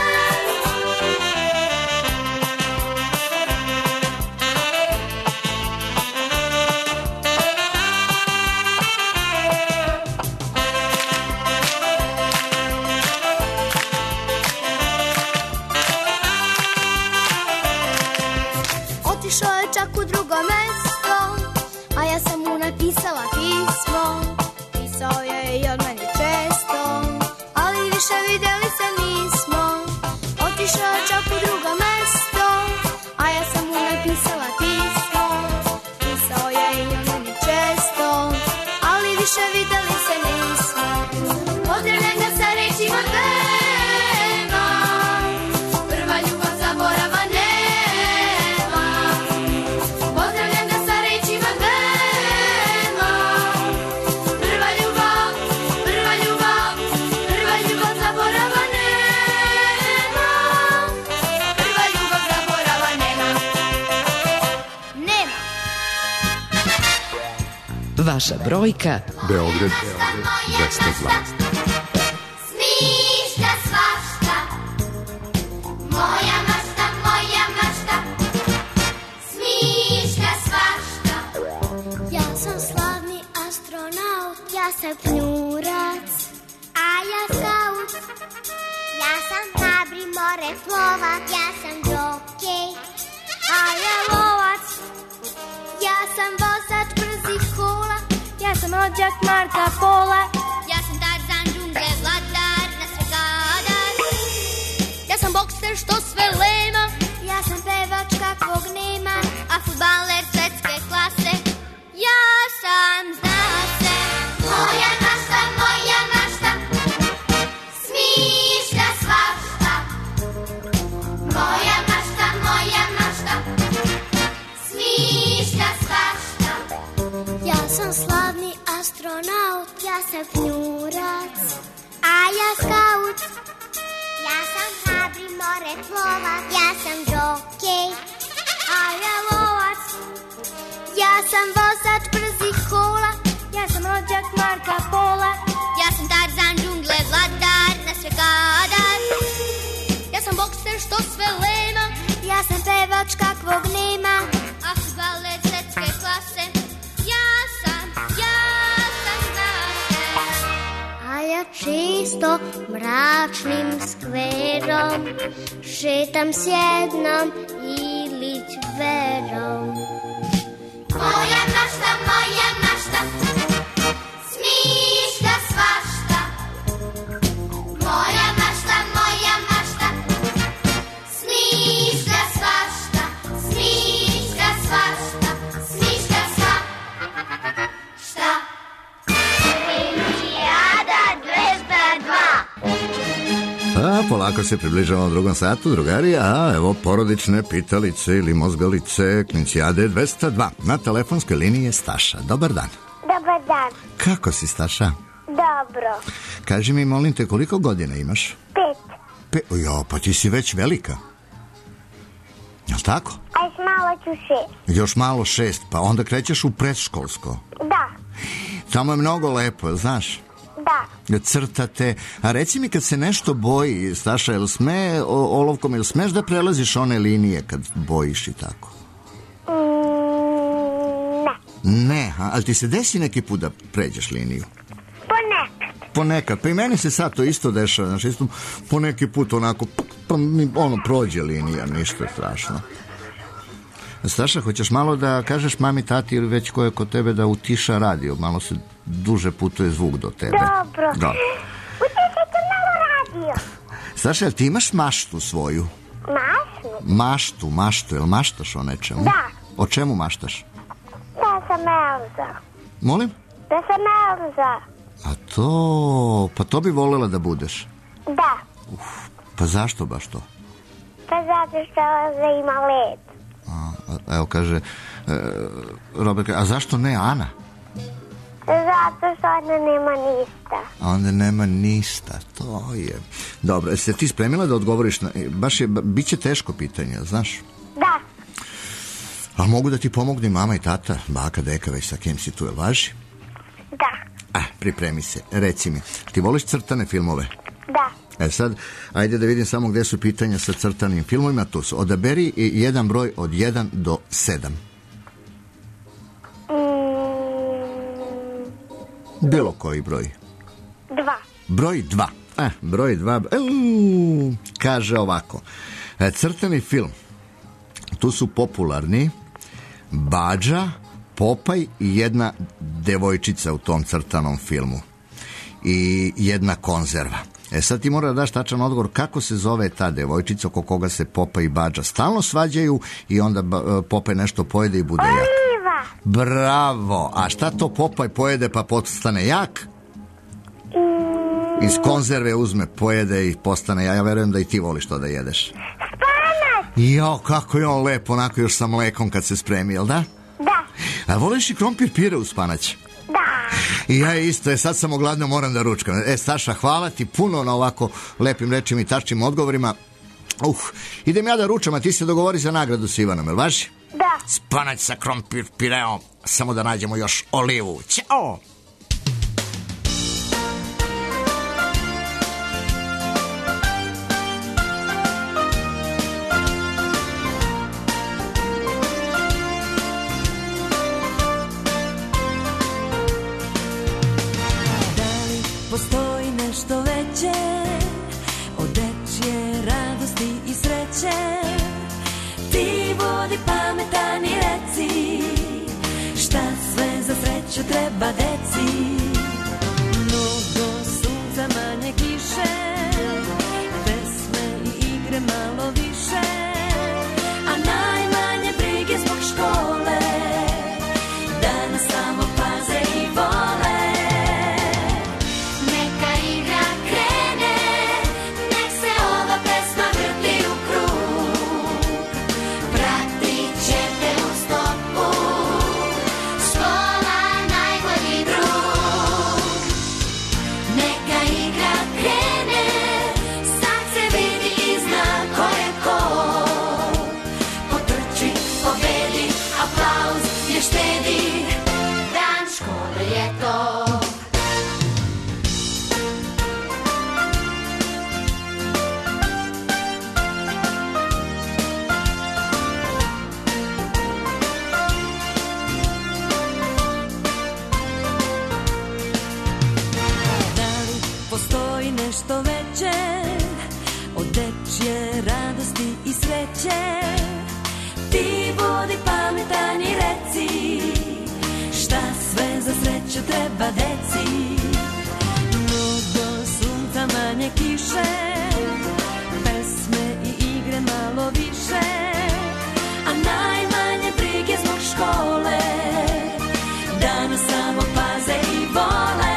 Otišao je čak u drugo mesto, a ja sam mu napisala pismo. Pisao je i od mene često, ali više vidjeli se nismo. Otišao je čak u drugo mesto, a ja sam mu napisala pismo. Pisao je i od mene često, ali više vidjeli se nismo. Pozdravljam ga sa rečima dvema, prva ljubav zaborava nema. Pozdravljam ga sa rečima dvema, prva ljubav zaborava nema. Prva ljubav zaborava nema. Nema. Vaša brojka Beograd 202. Smišlja svašta, moja mašta, smišlja svašta. Ja sam slavni astronaut, ja sam knjurac, a ja skaut. Ja sam Habri more plovac, ja sam jokej, a ja lovac. Ja sam vozač brzih kola, ja sam rođak Marka Pola. Ja sam Tarzan Ja sam knjurac, a ja skaut. Ja sam hrabri moreplovac, ja sam žokej, a ja lovac. Ja sam vozač brzih kola, ja sam rođak Marka Pola. Ja sam Tarzan džungle, vladar na sve kadar. Ja sam bokser što sve lema, ja sam pevač kakvog nema. A fudbaler svetske klase, ja sam znate. A ja čisto mračnim skverom šetam s jednom ilić verom. Moja mašta, smišlja svašta. Moja mašta, smišlja svašta. Smišlja svašta, smišlja svašta. Olimpijada 202. Polako se približavamo drugom satu, drugari, a evo porodične pitalice ili mozgalice Klincijade 202. Na telefonskoj liniji je Staša. Dobar dan. Dobar dan. Kako si, Staša? Dobro. Kaži mi, molim te, koliko godina imaš? 5. Jo, pa ti si već velika. Jel' tako? A još malo ću 6. Još malo 6, pa onda krećeš u predškolsko. Da. Tamo je mnogo lepo, znaš? Da. Crtate. A reci mi, kad se nešto boji, Staša, jel sme olovkom, jel smeš da prelaziš one linije kad bojiš i tako? Ne, ali ti se desi neki put da pređeš liniju? Ponekad. Pa i meni se sad to isto dešava, znači isto poneki put onako, pa ono prođe linija, ništa strašno. Staša, hoćeš malo da kažeš mami, tati ili već ko je kod tebe da utiša radio, malo se duže putuje zvuk do tebe. Dobro. Utišajte malo radio. Staša, jel ti imaš maštu svoju? Maštu, jel maštaš o nečemu? Da. O čemu maštaš? Da sam Elza. Molim? Da sam Elza. A pa to bi voljela da budeš? Da. Pa zašto baš to? Pa zato što Elza ima led. Evo kaže Robert, a zašto ne Ana? Zato što onda nema ništa. A onda nema ništa, to je. Dobro, jesi ti spremila da odgovoriš na... Bit će teško pitanje, znaš? Da. A mogu da ti pomognu i mama i tata, baka, deka, već sa kim si tu, jel važi? Da. Pripremi se, reci mi, ti voliš crtane filmove? Da. Sad, ajde da vidim samo gde su pitanja sa crtanim filmovima, tu su. Odaberi jedan broj od 1 do 7. Bilo koji broj. 2. Broj 2. Broj 2. Kaže ovako. Crtani film. Tu su popularni Badža, Popaj i jedna devojčica u tom crtanom filmu. I jedna konzerva. Sad ti mora da daš tačan odgovor kako se zove ta devojčica oko koga se Popaj i Badža stalno svađaju i onda Popaj nešto pojede i bude jak. Oliva. Bravo! A šta to Popaj pojede pa postane jak? Iz konzerve uzme, pojede i postane jak. Ja verujem da i ti voliš to da jedeš. Spanac! Jo, kako je on lep, onako još sa mlekom kad se spremi, jel da? Da. A voliš i krompir pire uz spanać? Da. I ja isto, sad sam ogladno, moram da ručkam. Staša, hvala ti puno na ovako lepim rečima i tačnim odgovorima. Idem ja da ručam, a ti se dogovori za nagradu s Ivanom, jel važi? Da. Spanać sa krompir pireom, samo da nađemo još olivu. Ćao! Postoji nešto veće od dečje radosti i sreće. Ti budi pametan i reci šta sve za sreću treba deci. Mnogo sunca, manje kiše, pesme i igre malo više, a najmanje brige zbog škole, da nas samo paze i vole. Škola najbolji drug. štedi, dan škole je to. Postoji nešto veće od dečje radosti i sreće. Ti budi pametan i reci šta sve za sreću treba deci. Mnogo sunca, manje kiše, pesme i igre malo više, a najmanje brige zbog škole, da nas samo paze i vole.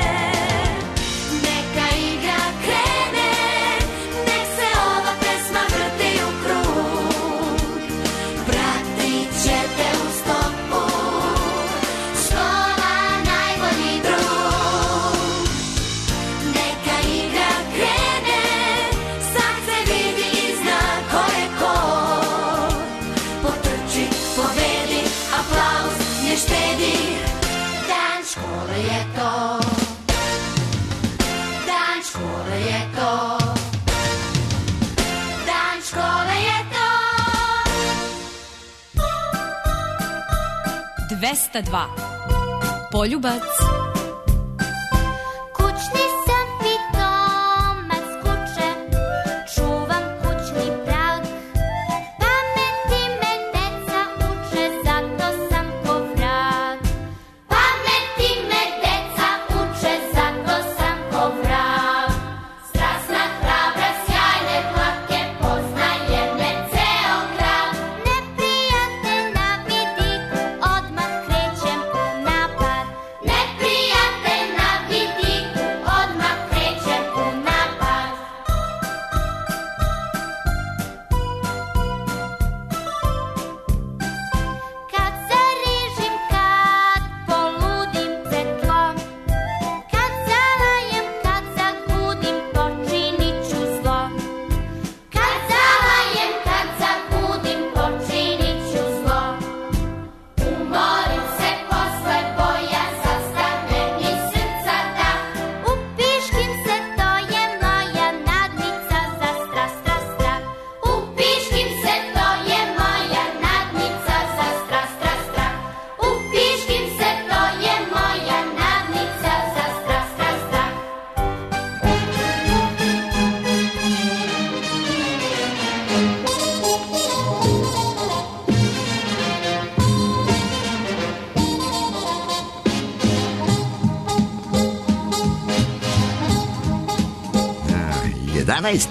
Dan škole je to. 202. Poljubac. Kućni sam pitomac kuće, čuvam kućni prag. Pameti me deca uče, zato sam ko vrag. Pameti me deca uče, zato sam ko vrag. Strasna, hrabra, sjajne plake, poznaje me ceo grad. Neprijatne na vidiku, odmah krećem u napad. Neprijatne na vidiku, odmah krećem u napad. Kad zarižim, kad poludim pred tlom, kad zalajem, kad zagudim, počinit ću zlo. Kad zalajem, kad zagudim, počinit ću zlo. Umorim se posle boja, zastane mi srca da. Upiškim se, to je moja nadnica za strah, strah, strah. Upiškim se, to je moja nadnica za strah, strah, strah. Upiškim se, to je moja nadnica za strah, strah, strah. Ja,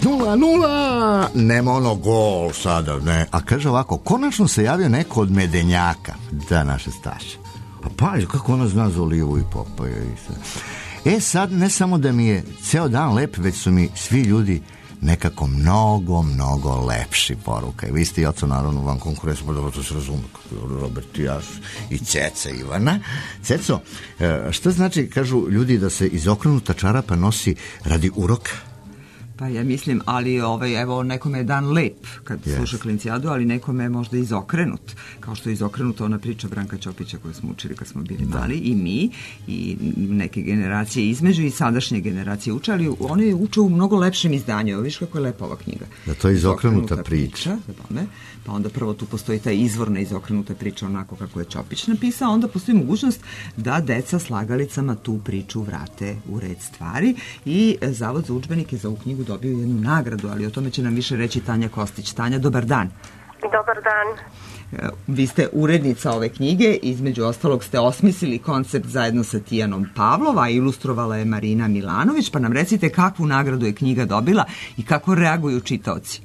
11:00, nema ono gol sada, ne. A kaže ovako, konačno se javio neko od Medenjaka, da, naše Staše. A pazi kako ona zna za Olivu i Popaja i sve. Sad ne samo da mi je ceo dan lep, već su mi svi ljudi nekako mnogo lepši, poruka. I vi ste i oco, naravno, vam konkurenciju, pa dobro, to se razume, Robert i ja i Ceca Ivana. Ceco, šta znači, kažu ljudi, da se iz okrenuta čarapa nosi radi uroka? Pa ja mislim, ali evo, nekome je dan lep kad sluša Klincijadu, ali nekome je možda izokrenut, kao što je izokrenuta ona priča Branka Ćopića koju smo učili kad smo bili mali, i mi, i neke generacije između, i sadašnje generacije uče, ali one uče u mnogo lepšem izdanju. Evo, viš kako je lepa ova knjiga. Da, to je izokrenuta priča. Pa onda prvo tu postoji ta izvorna izokrenuta priča onako kako je Ćopić napisao, onda postoji mogućnost da deca slagalicama tu priču vrate u red stvari, i Zavod za udžbenike za ovu knjigu dobio jednu nagradu, ali o tome će nam više reći Tanja Kostić. Tanja, dobar dan. Dobar dan. Vi ste urednica ove knjige, između ostalog ste osmislili koncept zajedno sa Tijanom Pavlova, a ilustrovala je Marina Milanović, pa nam recite kakvu nagradu je knjiga dobila i kako reaguju čitaoci.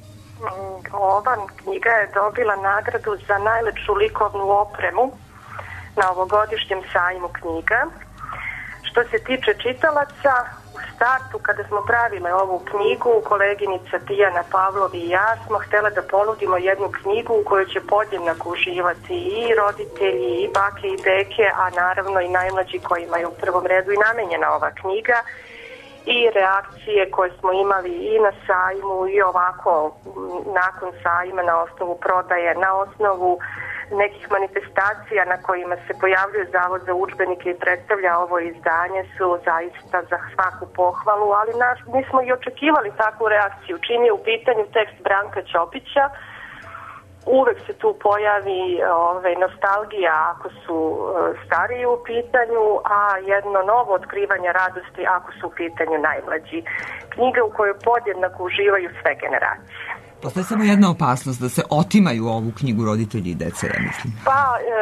Ova knjiga je dobila nagradu za najlepšu likovnu opremu na ovogodišnjem sajmu knjiga. Što se tiče čitalaca, u startu kada smo pravile ovu knjigu, koleginica Tijana Pavlov i ja smo htjela da ponudimo jednu knjigu u kojoj će podjednako uživati i roditelji, i bake i deke, a naravno i najmlađi kojima je u prvom redu i namenjena ova knjiga. I reakcije koje smo imali i na sajmu i ovako nakon sajma, na osnovu prodaje, na osnovu nekih manifestacija na kojima se pojavljuje Zavod za udžbenike i predstavlja ovo izdanje su zaista za svaku pohvalu, ali mi smo i očekivali takvu reakciju. Čim je u pitanju tekst Branka Ćopića, uvek se tu pojavi nostalgija ako su stariji u pitanju, a jedno novo otkrivanje radosti ako su u pitanju najmlađi. Knjiga u kojoj podjednako uživaju sve generacije. Postoje samo jedna opasnost, da se otimaju ovu knjigu roditelji i deca, ja mislim. Pa,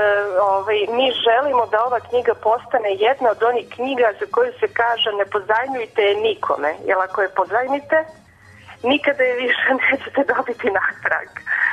mi želimo da ova knjiga postane jedna od onih knjiga za koju se kaže ne pozajmljujte je nikome, jer ako je pozajmite, nikada je više nećete dobiti natrag.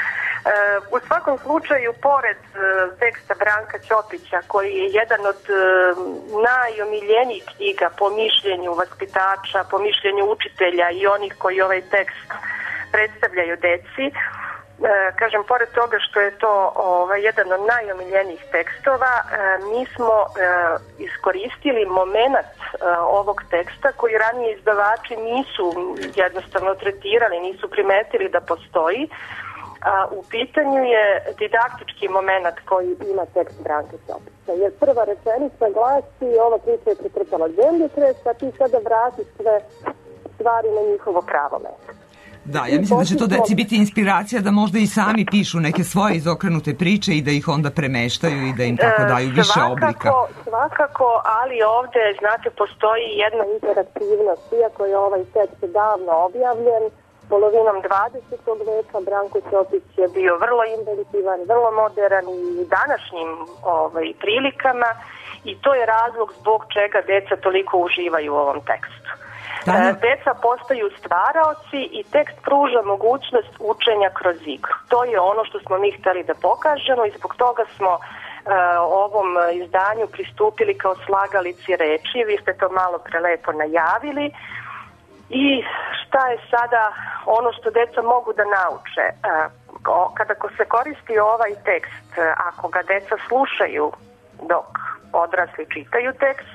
U svakom slučaju, pored teksta Branka Ćopića, koji je jedan od najomiljenijih knjiga po mišljenju vaspitača, po mišljenju učitelja i onih koji ovaj tekst predstavljaju deci, kažem, pored toga što je to jedan od najomiljenijih tekstova, mi smo iskoristili moment ovog teksta koji ranije izdavači nisu jednostavno tretirali, nisu primetili da postoji. U pitanju je didaktički moment koji ima tekst Branka Ćopića. Jer prva rečenica glasi: ova priča je pretrpala zemljotres, a ti sada vrati sve stvari na njihovo pravo mesto. Da, ja mislim da će to deci biti inspiracija da možda i sami pišu neke svoje izokrenute priče i da ih onda premeštaju i da im tako daju više oblika. Svakako, ali ovde, znate, postoji jedna interaktivnost. Iako je ovaj tekst davno objavljen, polovinom 20. veka Branko Ćopić je bio vrlo inventivan, vrlo modern i u današnjim prilikama, i to je razlog zbog čega deca toliko uživaju u ovom tekstu. Deca postaju stvaraoci i tekst pruža mogućnost učenja kroz igru. To je ono što smo mi hteli da pokažemo i zbog toga smo ovom izdanju pristupili kao slagalici reči. Vi ste to malo prelepo najavili. I šta je sada ono što deca mogu da nauče? Kada se koristi ovaj tekst, ako ga deca slušaju dok odrasli čitaju tekst,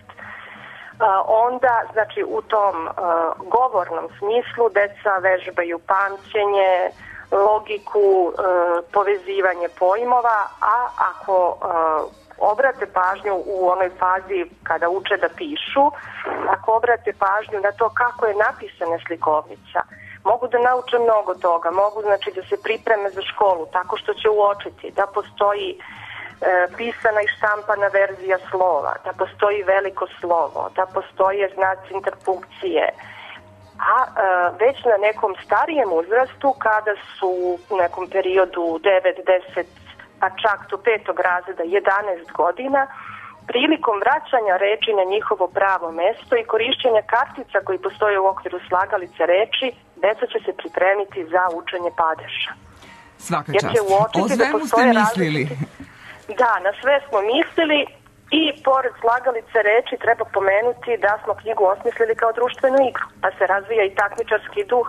onda, znači, u tom govornom smislu deca vežbaju pamćenje, logiku, povezivanje pojmova, a ako obrate pažnju u onoj fazi kada uče da pišu, ako obrate pažnju na to kako je napisana slikovnica, mogu da nauče mnogo toga, mogu, znači, da se pripreme za školu tako što će uočiti da postoji pisana i štampana verzija slova, da postoji veliko slovo, da postoje znaci interpunkcije, a već na nekom starijem uzrastu, kada su u nekom periodu 9, 10, pa čak do 5. razreda 11 godina, prilikom vraćanja reči na njihovo pravo mesto i korišćenja kartica koji postoje u okviru slagalice reči, deca će se pripremiti za učenje padeža. Svaka čast. O svemu ste mislili. Da, na sve smo mislili i pored slagalice reči treba pomenuti da smo knjigu osmislili kao društvenu igru, pa se razvija i takmičarski duh.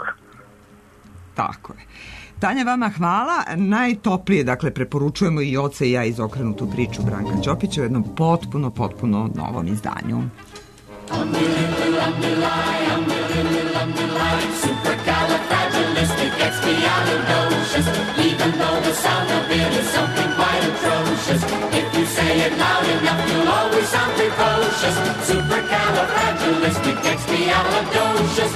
Tako je. Tanja, vama hvala. Najtoplije, dakle, preporučujemo i Oca i ja izokrenutu priču Branka Ćopića u jednom potpuno novom izdanju. Supercalifragilisticexpialidocious, even though the sound of it is something quite atrocious. If you say it loud enough, you'll always sound precocious. Supercalifragilisticexpialidocious,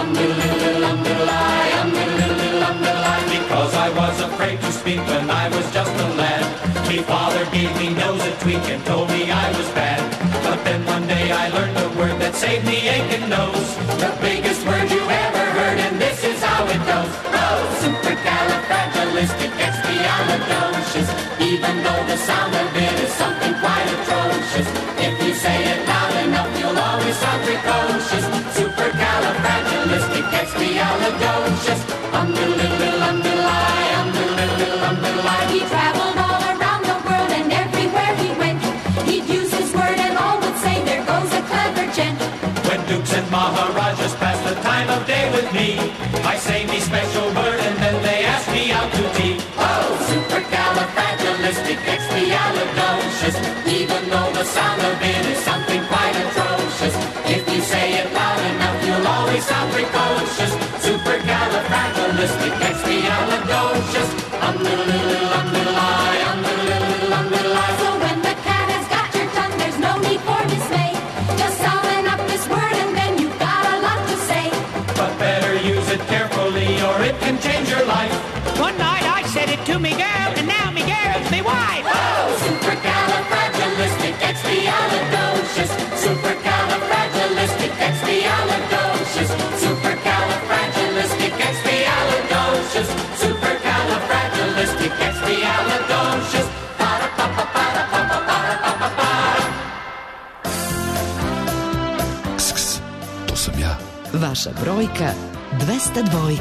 because I was afraid to speak when I was just a lad. Me father gave me nose a tweak and told me I was bad. But then one day I learned a word that saved me aching nose. The biggest word you ever heard, and this is how it goes. Oh, supercalifragilisticexpialidocious, even though the sound of it is something quite atrocious. If you say it loud enough, you'll always sound precocious. Supercalifragilisticexpialidocious, He traveled all around the world, and everywhere he went, he'd use his word and all would say, there goes a clever gent. When dukes and maharajas pass the time of day with me, I say me special word and then they ask me out to tea. Oh, supercalifragilisticexpialidocious, even though the sound of it is something quite atrocious. If you say it loud enough, you'll always sound precocious. Supercalifragilisticexpialidocious, wife. Oh, supercalifragilisticexpialidocious. Supercalifragilisticexpialidocious. Supercalifragilisticexpialidocious. Supercalifragilisticexpialidocious. Ks, to sam ja. Vaša brojka 202.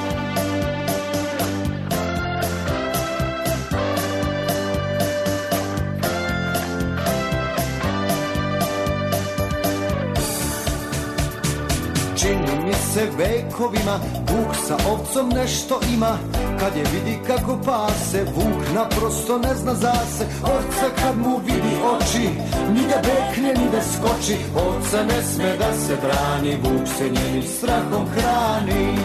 Čini mi se vekovima vuk sa ovcom nešto ima. Kad je vidi kako pase, vuk naprosto ne zna zase. Ovca kad mu vidi oči, ni da bekne ni da skoči. Ovca ne sme da se brani, vuk se njenim strahom hrani.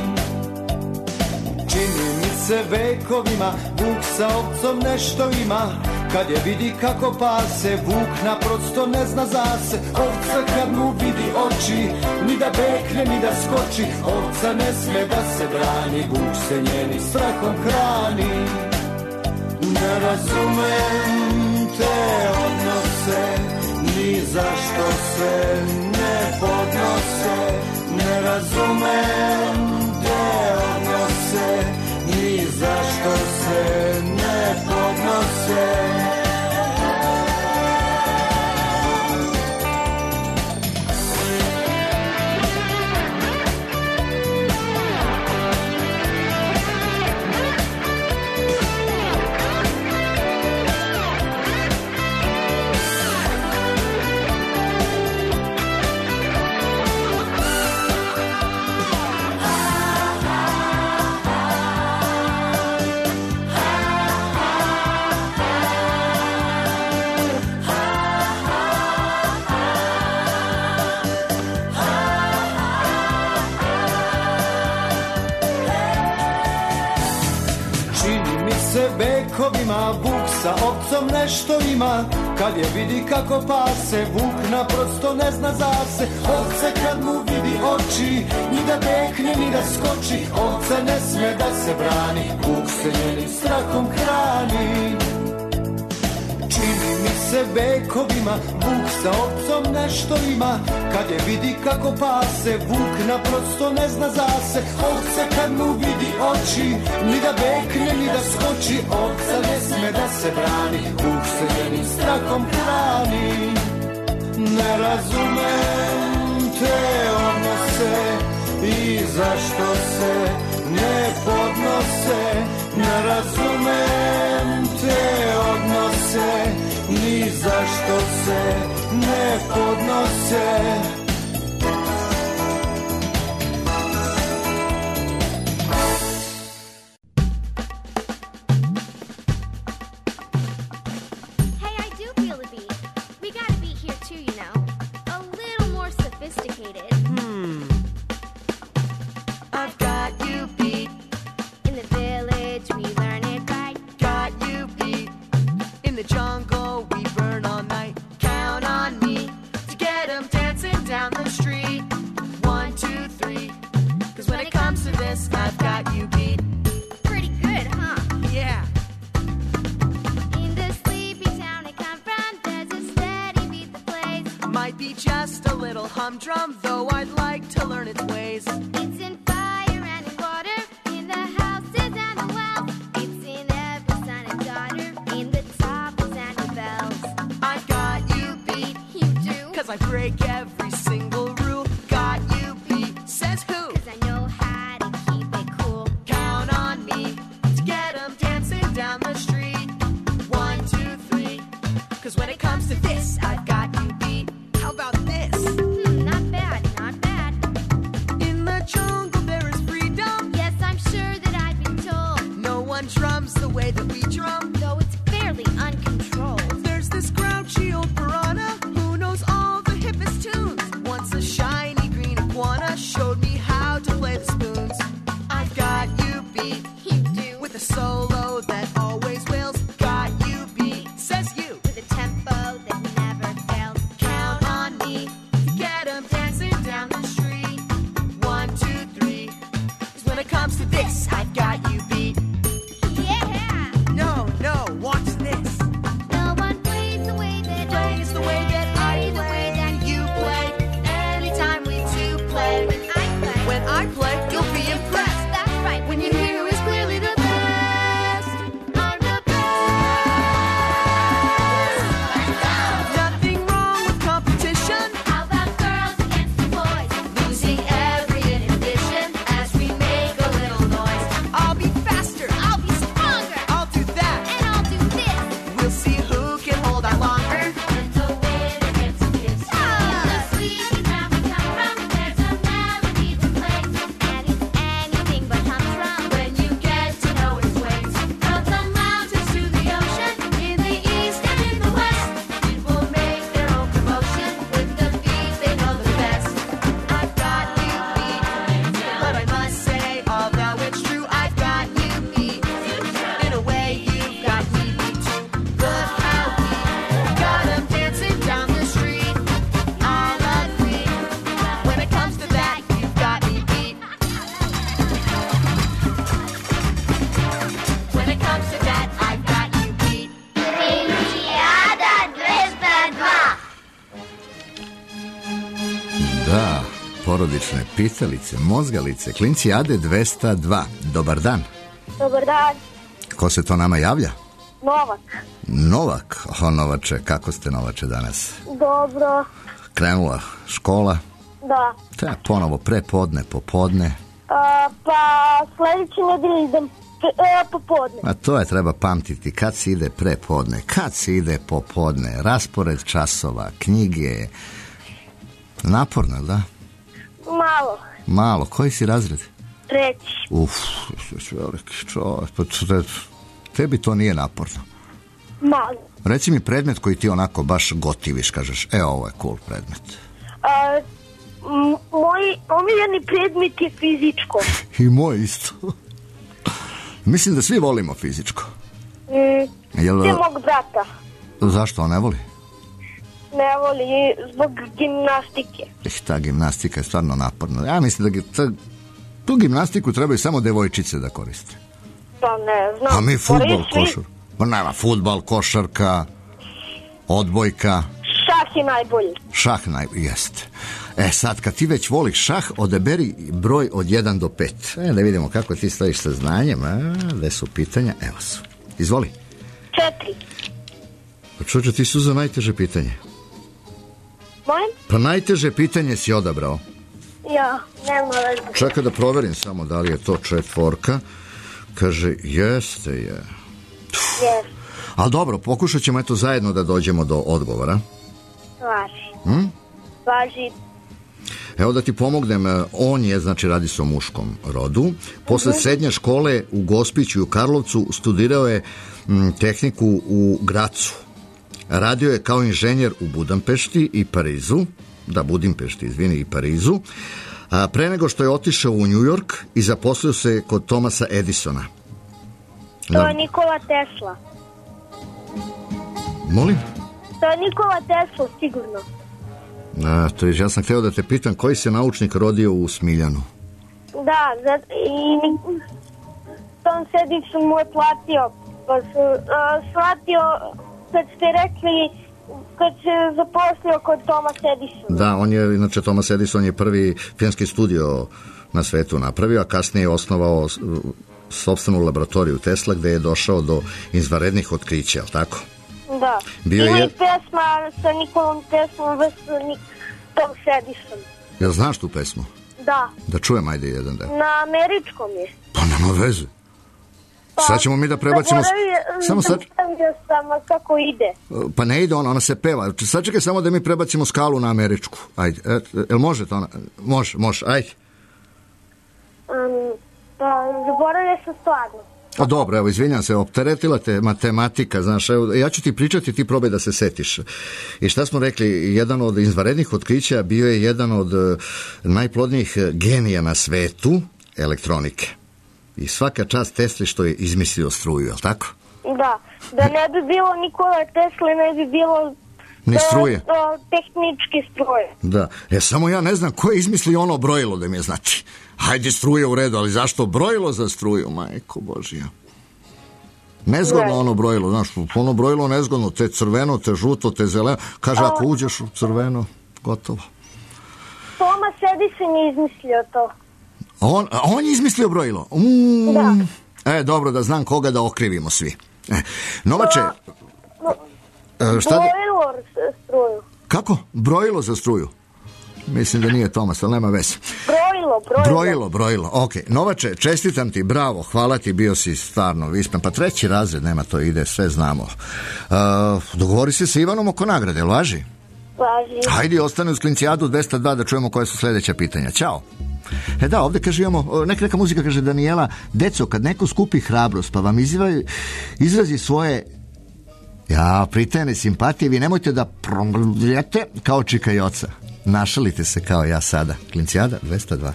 Čini mi se vekovima vuk sa ovcom nešto ima. Kad je vidi kako pase, vuk naprosto ne zna zase. Ovca kad mu vidi oči, ni da bekne ni da skoči. Ovca ne sme da se brani, vuk se njenim strahom hrani. Ne razumem te odnose, ni zašto se ne podnose. Ne razumem te odnose, ni zašto se ne podnose. Vekovima vuk sa ovcom nešto ima. Kad je vidi kako pase, vuk naprosto ne zna zase. Ovca kad mu vidi oči, ni da bekne ni da skoči. Ovca ne sme da se brani, vuk se njenim strahom hrani. Čini mi se vekovima vuk sa ovcom nešto ima. Kad je vidi kako pase, vuk naprosto ne zna zase. Ovca kad mu vidi oči, ni da bekne ni da skoči. Ovca ne sme da se brani, vuk se njenim strahom hrani. Ne razumem te odnose i zašto se ne podnose. Ne razumem te odnose, ni zašto se ne podnose. Hey, I do feel the beat. We got a beat here too, you know. A little more sophisticated. I've got you beat. In the village, we learn it right. Got you beat. In the jungle, we burn all night. Count on me to get 'em dancing down the street. 1, 2, 3. 'Cause when it comes to this, I've got you beat. Pretty good, huh? Yeah. In the sleepy town I come from, there's a steady beat that plays. Might be just a little humdrum, though I'd like to learn its ways. It's in fire and in water, in the houses and the wells. It's in every son and daughter, in the toppers and the bells. I've got you beat. You do? 'Cause I break every single rule. Got you beat. Says who? 'Cause I know how to keep it cool. Count on me to get 'em dancing down the street. 1, 2, 3. 'Cause when it comes to this, I've got you beat. How about this? Not bad, not bad. In the jungle. porodične pitalice, mozgalice, klincijade 202. Dobar dan. Dobar dan. Ko se to nama javlja? Novak. Novak. Novače, kako ste Novače danas? Dobro. Krenula škola? Da. Treba ponovo prepodne, popodne. Pa sledeće nedelje idem popodne. A to je treba pamtiti, kad se ide prepodne, kad se ide popodne, raspored časova, knjige. Naporno, da? Malo. Koji si razred? 3. Veliki čovjek. Tebi to nije naporno. Malo. Reci mi predmet koji ti onako baš gotiviš, kažeš, ovo je cool predmet. Moj omiljeni predmet je fizičko. I moj isto. Mislim da svi volimo fizičko. Te mog brata. Zašto on ne voli? Ne voli zbog gimnastike. Ta gimnastika je stvarno naporna. Ja mislim da tu gimnastiku trebaju samo devojčice da koriste. Pa ne znam. A mi fudbal, košar. Pa nema, fudbal, košarka, odbojka. Šah je najbolji. Šah jeste. Sad, kad ti već voliš šah, odaberi broj od 1 do 5. Da vidimo kako ti stojiš sa znanjem. Gde su pitanja? Evo su. Izvoli. 4. Pa čuđe, ti su za najteže pitanje. Molim? Pa najteže pitanje si odabrao. Ja, nema veze. Čekaj da proverim samo da li je to 4. Kaže, jeste je. Jeste. Ali dobro, pokušat ćemo zajedno da dođemo do odgovora. Važi. Važi. Evo da ti pomognem, on je, znači radi se o muškom rodu. Posle srednje škole u Gospiću i u Karlovcu studirao je tehniku u Gracu. Radio je kao inženjer u Budimpešti i Parizu. I Parizu. Pre nego što je otišao u New York i zaposlio se kod Thomasa Edisona. To je Nikola Tesla. Molim? To je Nikola Tesla, sigurno. To je, ja sam hteo da te pitam koji se naučnik rodio u Smiljanu. Da, i Tom Edison mu je platio. Pa shvatio kad ste rekli kad se zaposlio kod Thomas Edisona. Da, on je, inače Thomas Edison je prvi filmski studio na svetu napravio, a kasnije je osnovao sopstvenu laboratoriju Tesla gde je došao do izvanrednih otkrića, je li tako? Da. Ima i pesma sa Nikolom Teslom vs. Tom Edison. Jel znaš tu pesmu? Da. Da čujem, ajde jedan deo. Na američkom je. Pa nema veze. Sad ćemo mi da prebacimo... Samo sad... kako ide. Pa ne ide ona se peva. Sad čekaj samo da mi prebacimo Skalu na američku. Ajde, jel može to? Može, ajde. Pa zaboravio sam stvarno. Dobro, evo, izvinjam se, opteretila te matematika, znaš, evo, ja ću ti pričati, ti probaj da se setiš. I šta smo rekli, jedan od izvanrednih otkrića bio je jedan od najplodnijih genija na svetu, elektronike. I svaka čast Tesli što je izmislio struju, je li tako? Da ne bi bilo Nikola Tesla, ne bi bilo ni struje. Tehničke struje. Da, samo ja ne znam ko je izmislio ono brojilo da mi je znači. Hajde struje u redu, ali zašto brojilo za struju, majko Božija? Nezgodno ono brojilo, znaš, ono brojilo nezgodno, te crveno, te žuto, te zeleno. Kaže, ako uđeš u crveno, gotovo. Thomas Edison je izmislio to. On je izmislio brojilo? Da. Dobro, da znam koga da okrivimo svi. Novače... Brojilo za struju. Kako? Brojilo za struju? Mislim da nije Tomas, ali nema veze. Brojilo. Ok, Novače, čestitam ti, bravo, hvala ti, bio si stvarno vispen. Pa 3. razred, nema to ide, sve znamo. Dogovori se sa Ivanom oko nagrade, jel važi? Važi. Hajde, ostane uz Klincijadu 202 da čujemo koje su sledeća pitanja. Ćao. Da, ovde kaže imamo, neka muzika kaže Danijela, deco, kad neko skupi hrabrost pa vam izrazi svoje pritajene simpatije, vi nemojte da promljete kao čika i oca. Našalite se kao ja sada. Klincijada 202.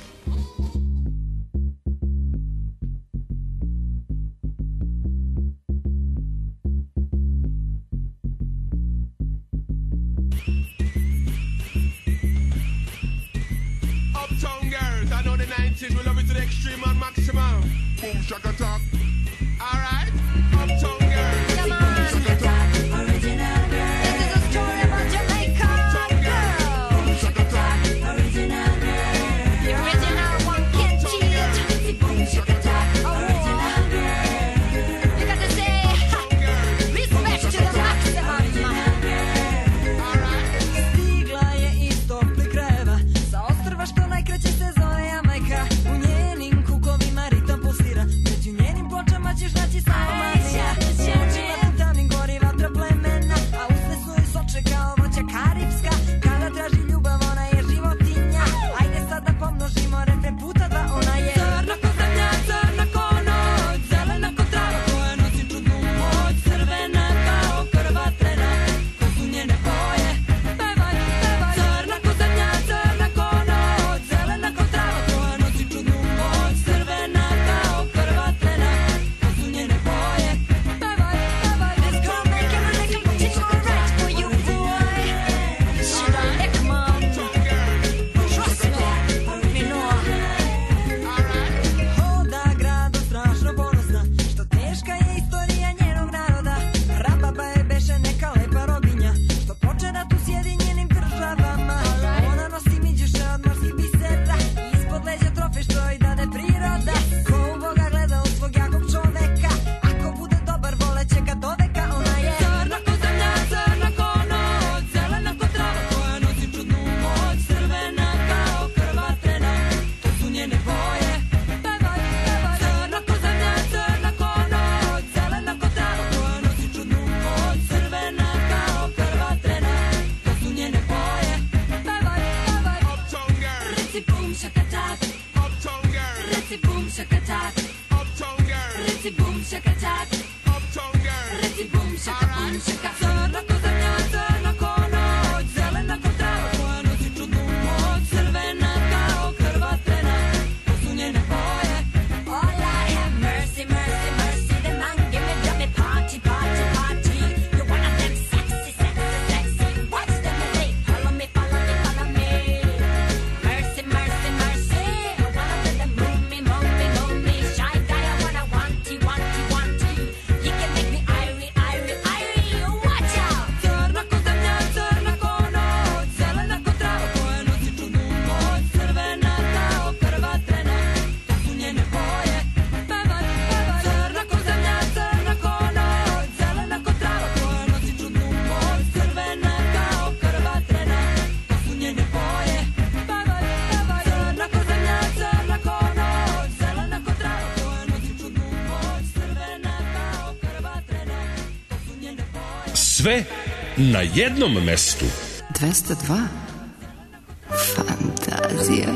Uptown girls, I know the 90s, we love it to the extreme and maximum. Boom, shaka talk. All right, uptown girls. Come on, shaka talk. Original girl. This is a story about Jamaica. Uptown girl. Boom, shaka talk. Original girl. Sve na jednom mestu. 202. Fantazija.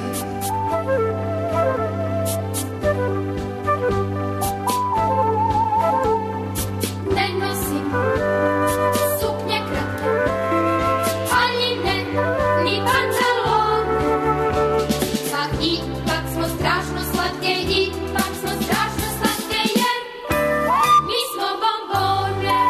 Ne nosim suknje kratke, haljine, ni pantalon. Pa ipak smo strašno slatke, ipak smo strašno slatke, jer mi smo bombone.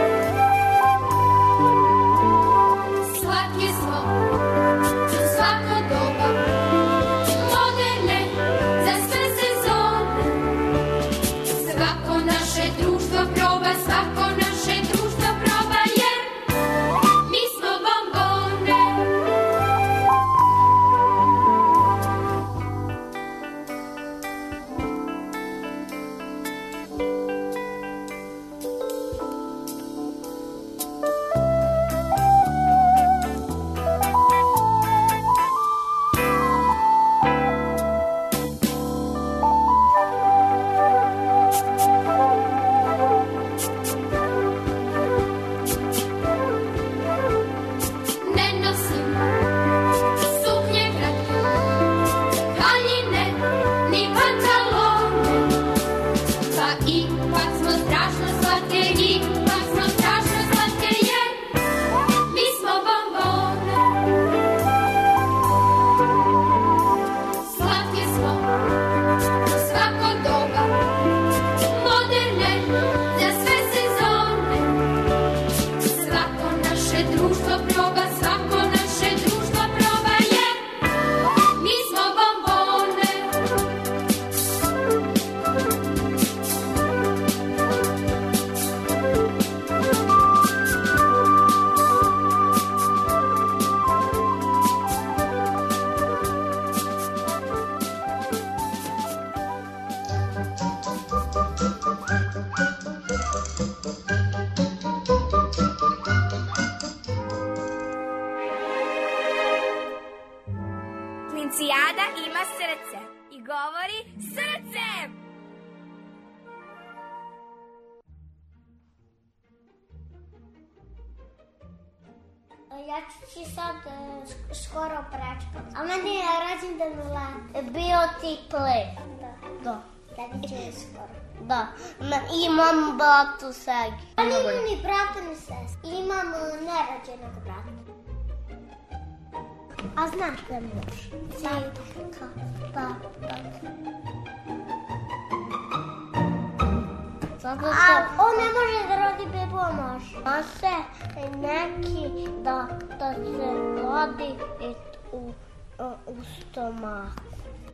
Slatke smo za svako doba, moderne za sve sezone. Svako naše društvo proba, svako naše društvo proba, jer mi smo bombone. Ne nosim suknje kratke, haljine, ni pantalone. Pa ipak smo strašno slatke, ipak smo strašno slatke, jer mi smo bombone. Slatke smo za svako doba, moderne za sve sezone. Svako naše društvo proba, svako naše društvo proba, jer mi smo bombone. Klincijada ima srce i govori srcem. Ja ću ti sad skoro prečkati. A meni je rođendan bio ti ple. Da. Tebi će skoro. Da. Imam bratu Segi. Ali imam ni brata ni sestru. Imam nerođenog brata. A znam da možeš. Da. A on ne može da rodi bebu, a može. A se neki da se rodi u stomaku.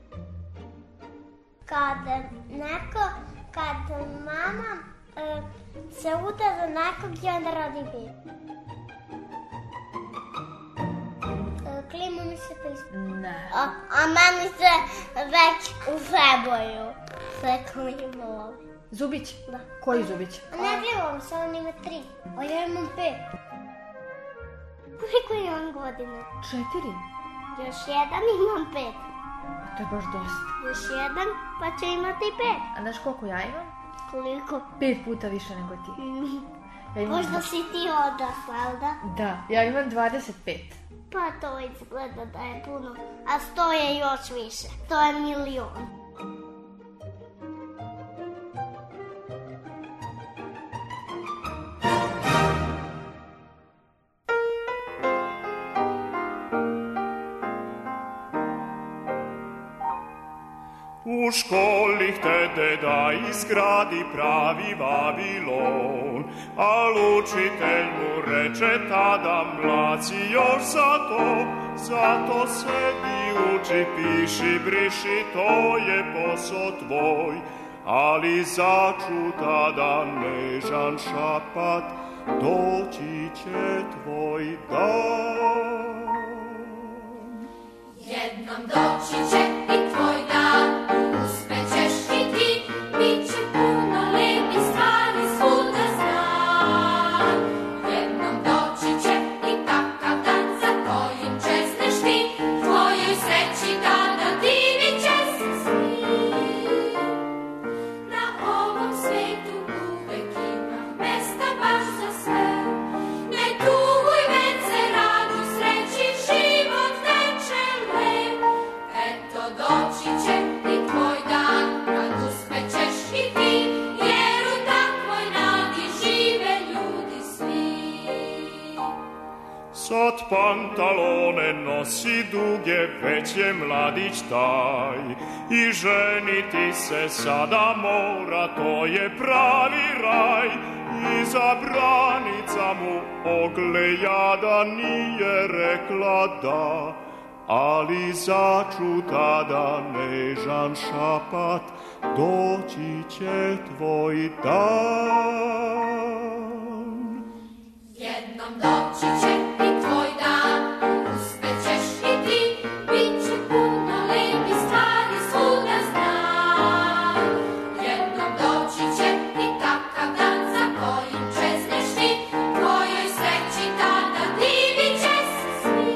Kad mama se uda za nekog i onda rodi bebu. Klima mi se pisma. Ne. A meni se već u feboju sve klima. Zubić? Da. Koji Zubić? A ne gledam se, on ima 3. A ja imam 5. Koliko imam godine? 4. Još jedan imam 5. To je baš dosta. Još jedan, pa će imati 5. A znaš koliko ja imam? Koliko? 5 puta više nego ti. Ja Možda si ti odrasla, ali da? Da, ja imam 25. Pa to izgleda da je puno. A 100 je još više. To je 1.000.000. U školi htede da izgradi pravi Vavilon, al učitelj mu reče tada mlad si još zato sedi, uči, piši, briši, to je posao tvoj. Ali začuta da nežan šapat, doći će tvoj dan. Jednom doći će i tvoj dan, uspećeš i ti, bit će puno lepih stvari svuda znam. Jednom doći će i takav dan za kojim čezneš ti, tvojoj sreći tada divit će se svi. Na ovom svetu uvek ima mesta baš za sve, Sad pantalone nosi duge, već je mladić taj. I ženiti se sada mora, to je pravi raj. I zabranica mu oglejada nije rekla da, ali začuta da nežan šapat, doći će tvoj dan. Jednom doći će i tvoj dan, uspećeš i ti, bit će puno lepi stvari svuda znam. Jednom doći će i takav dan za kojim čezneš ti, tvojoj sreći tada divit će se svi.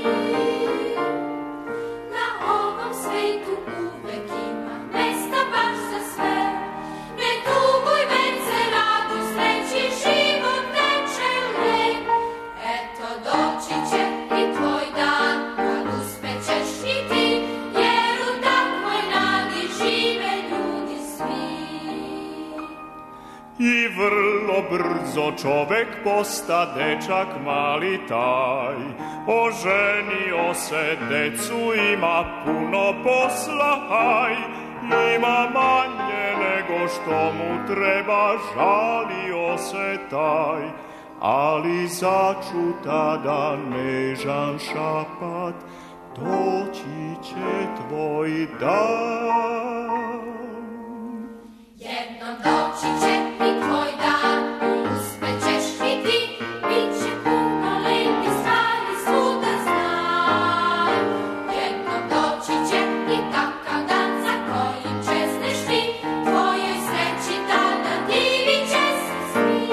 Na ovom svetu uvek ima mesta baš za sve, ne tuguj, već se raduj, sreći život teče lep. Eto doći će i tvoj dan, kad uspećeš i ti, jer u takvoj nadi žive ljudi svi. I vrlo brzo čovek posta dečak mali taj, oženio se, decu ima, puno posla haj. Ima manje nego što mu treba, žalio se taj, ali začuta da nežan šapat, doći će tvoj dan. Jednom doći će i tvoj dan, uspećeš i ti, bit će puno lepi stvari svuda znam. Jednom doći će i takav dan za kojim čezneš ti, tvojoj sreći tada divit će se svi.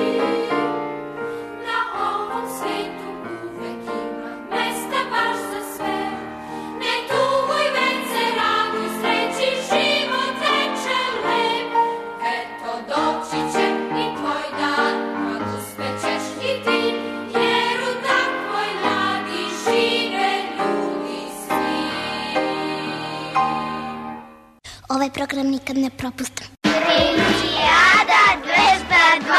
Na ovom svetu uvek ima mesta baš za sve, ne tuguj, već se raduj, sreći život teče lep. Eto doći će i tvoj dan, kad uspećeš i ti, jer u takvoj nadi žive ljudi svi. Ovaj program nikad ne propustim. Iliada 202.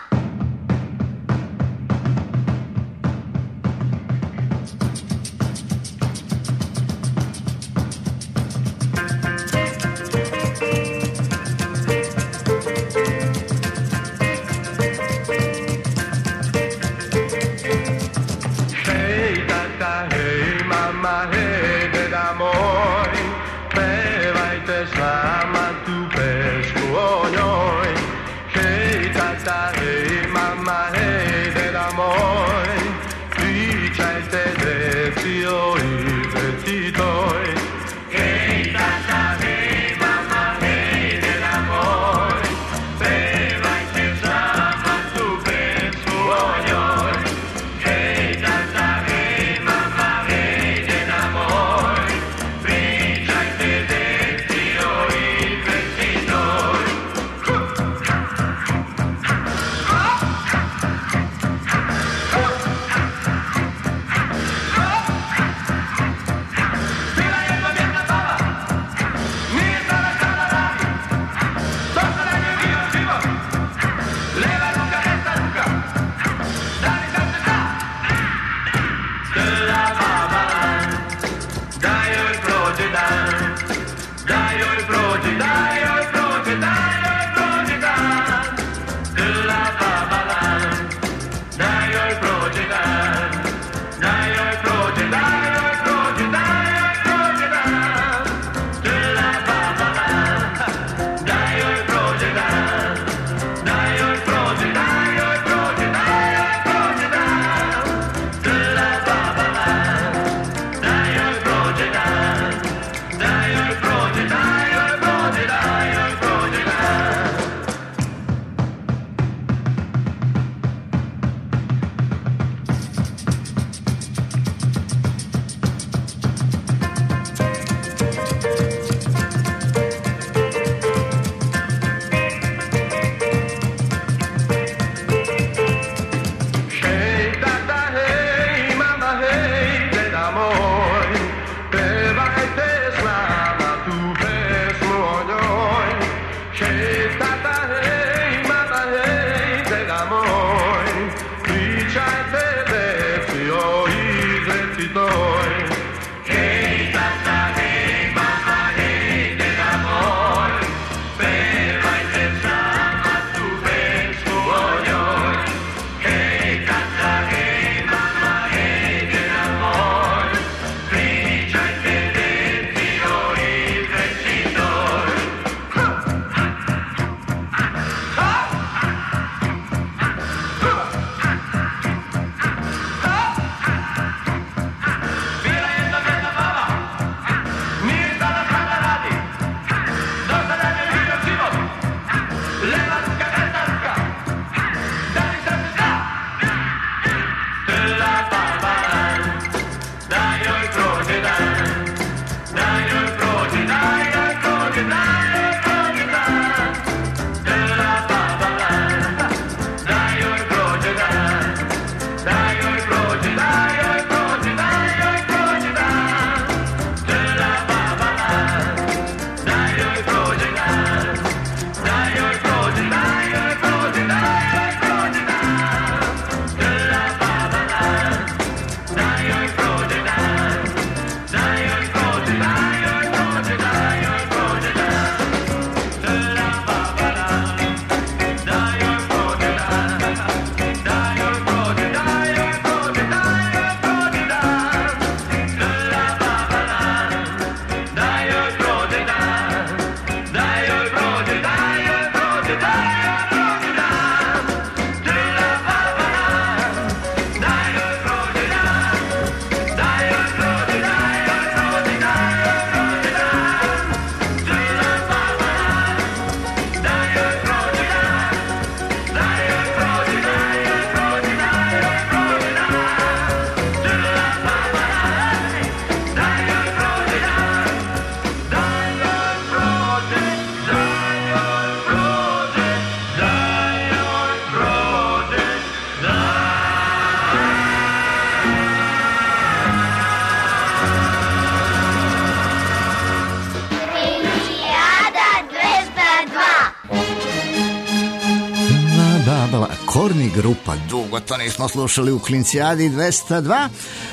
Hej tata, hej mama, hej deda moj, pevajte s nama tu pesmu estoy. Hey, tata, hey, mama, hey, deda moj, pevajte sama tu pesmu o njoj. Hej, tata, hej, mama, hej, deda moj, pričajte deci o izreci toj. Bila jedna vjedna baba, nije znala šta da radi, do sada ne vidio život, levanska, vestanska, da li se zna? Tla baba, da joj prođe dan, da joj prođe, da joj prođe, da joj prođe dan. Tla baba, da joj prođe dan, da joj prođe, da joj prođe, da joj prođe dan. Tla baba, da joj prođe dan, da joj prođe, da joj prođe, da joj prođe dan. Tla baba, da joj prođe dan, da joj prođe, da joj prođe, da joj prođe dan. Tla baba, da joj prođe dan, da joj prođe, da joj prođe, da joj prođe dan. Tla baba, da joj prođe dan, da joj prođe, da joj prođe, da joj prođe dan. Tla baba, da joj prođe dan, da joj prođe, da joj prođe, da joj prođe dan. Tla baba, da joj prođe dan, da joj prođe, da joj prođe, da joj prođe dan. Tla baba, da joj prođe dan, da joj prođe, da joj prođe, da joj prođe Klincijada 202. Korni grupa, dugo to nismo slušali u Klincijadi 202.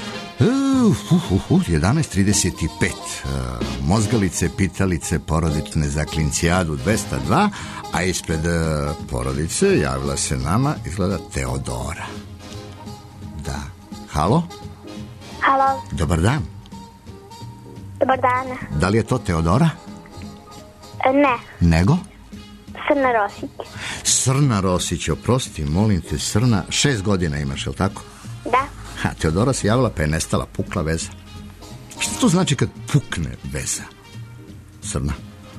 11:35. Mozgalice, pitalice porodične za Klincijadu 202, a ispred porodice javila se nama, izgleda, Teodora. Da. Halo? Halo, Dobar dan. dobar dan. Da li je to Teodora? Ne, Nego? Srna Rosić. Srna Rosić, oprosti, molim te, Srna, 6 godina imaš, je li tako? Da, Teodora se javila pa je nestala, pukla veza. Šta to znači kad pukne veza? Srna?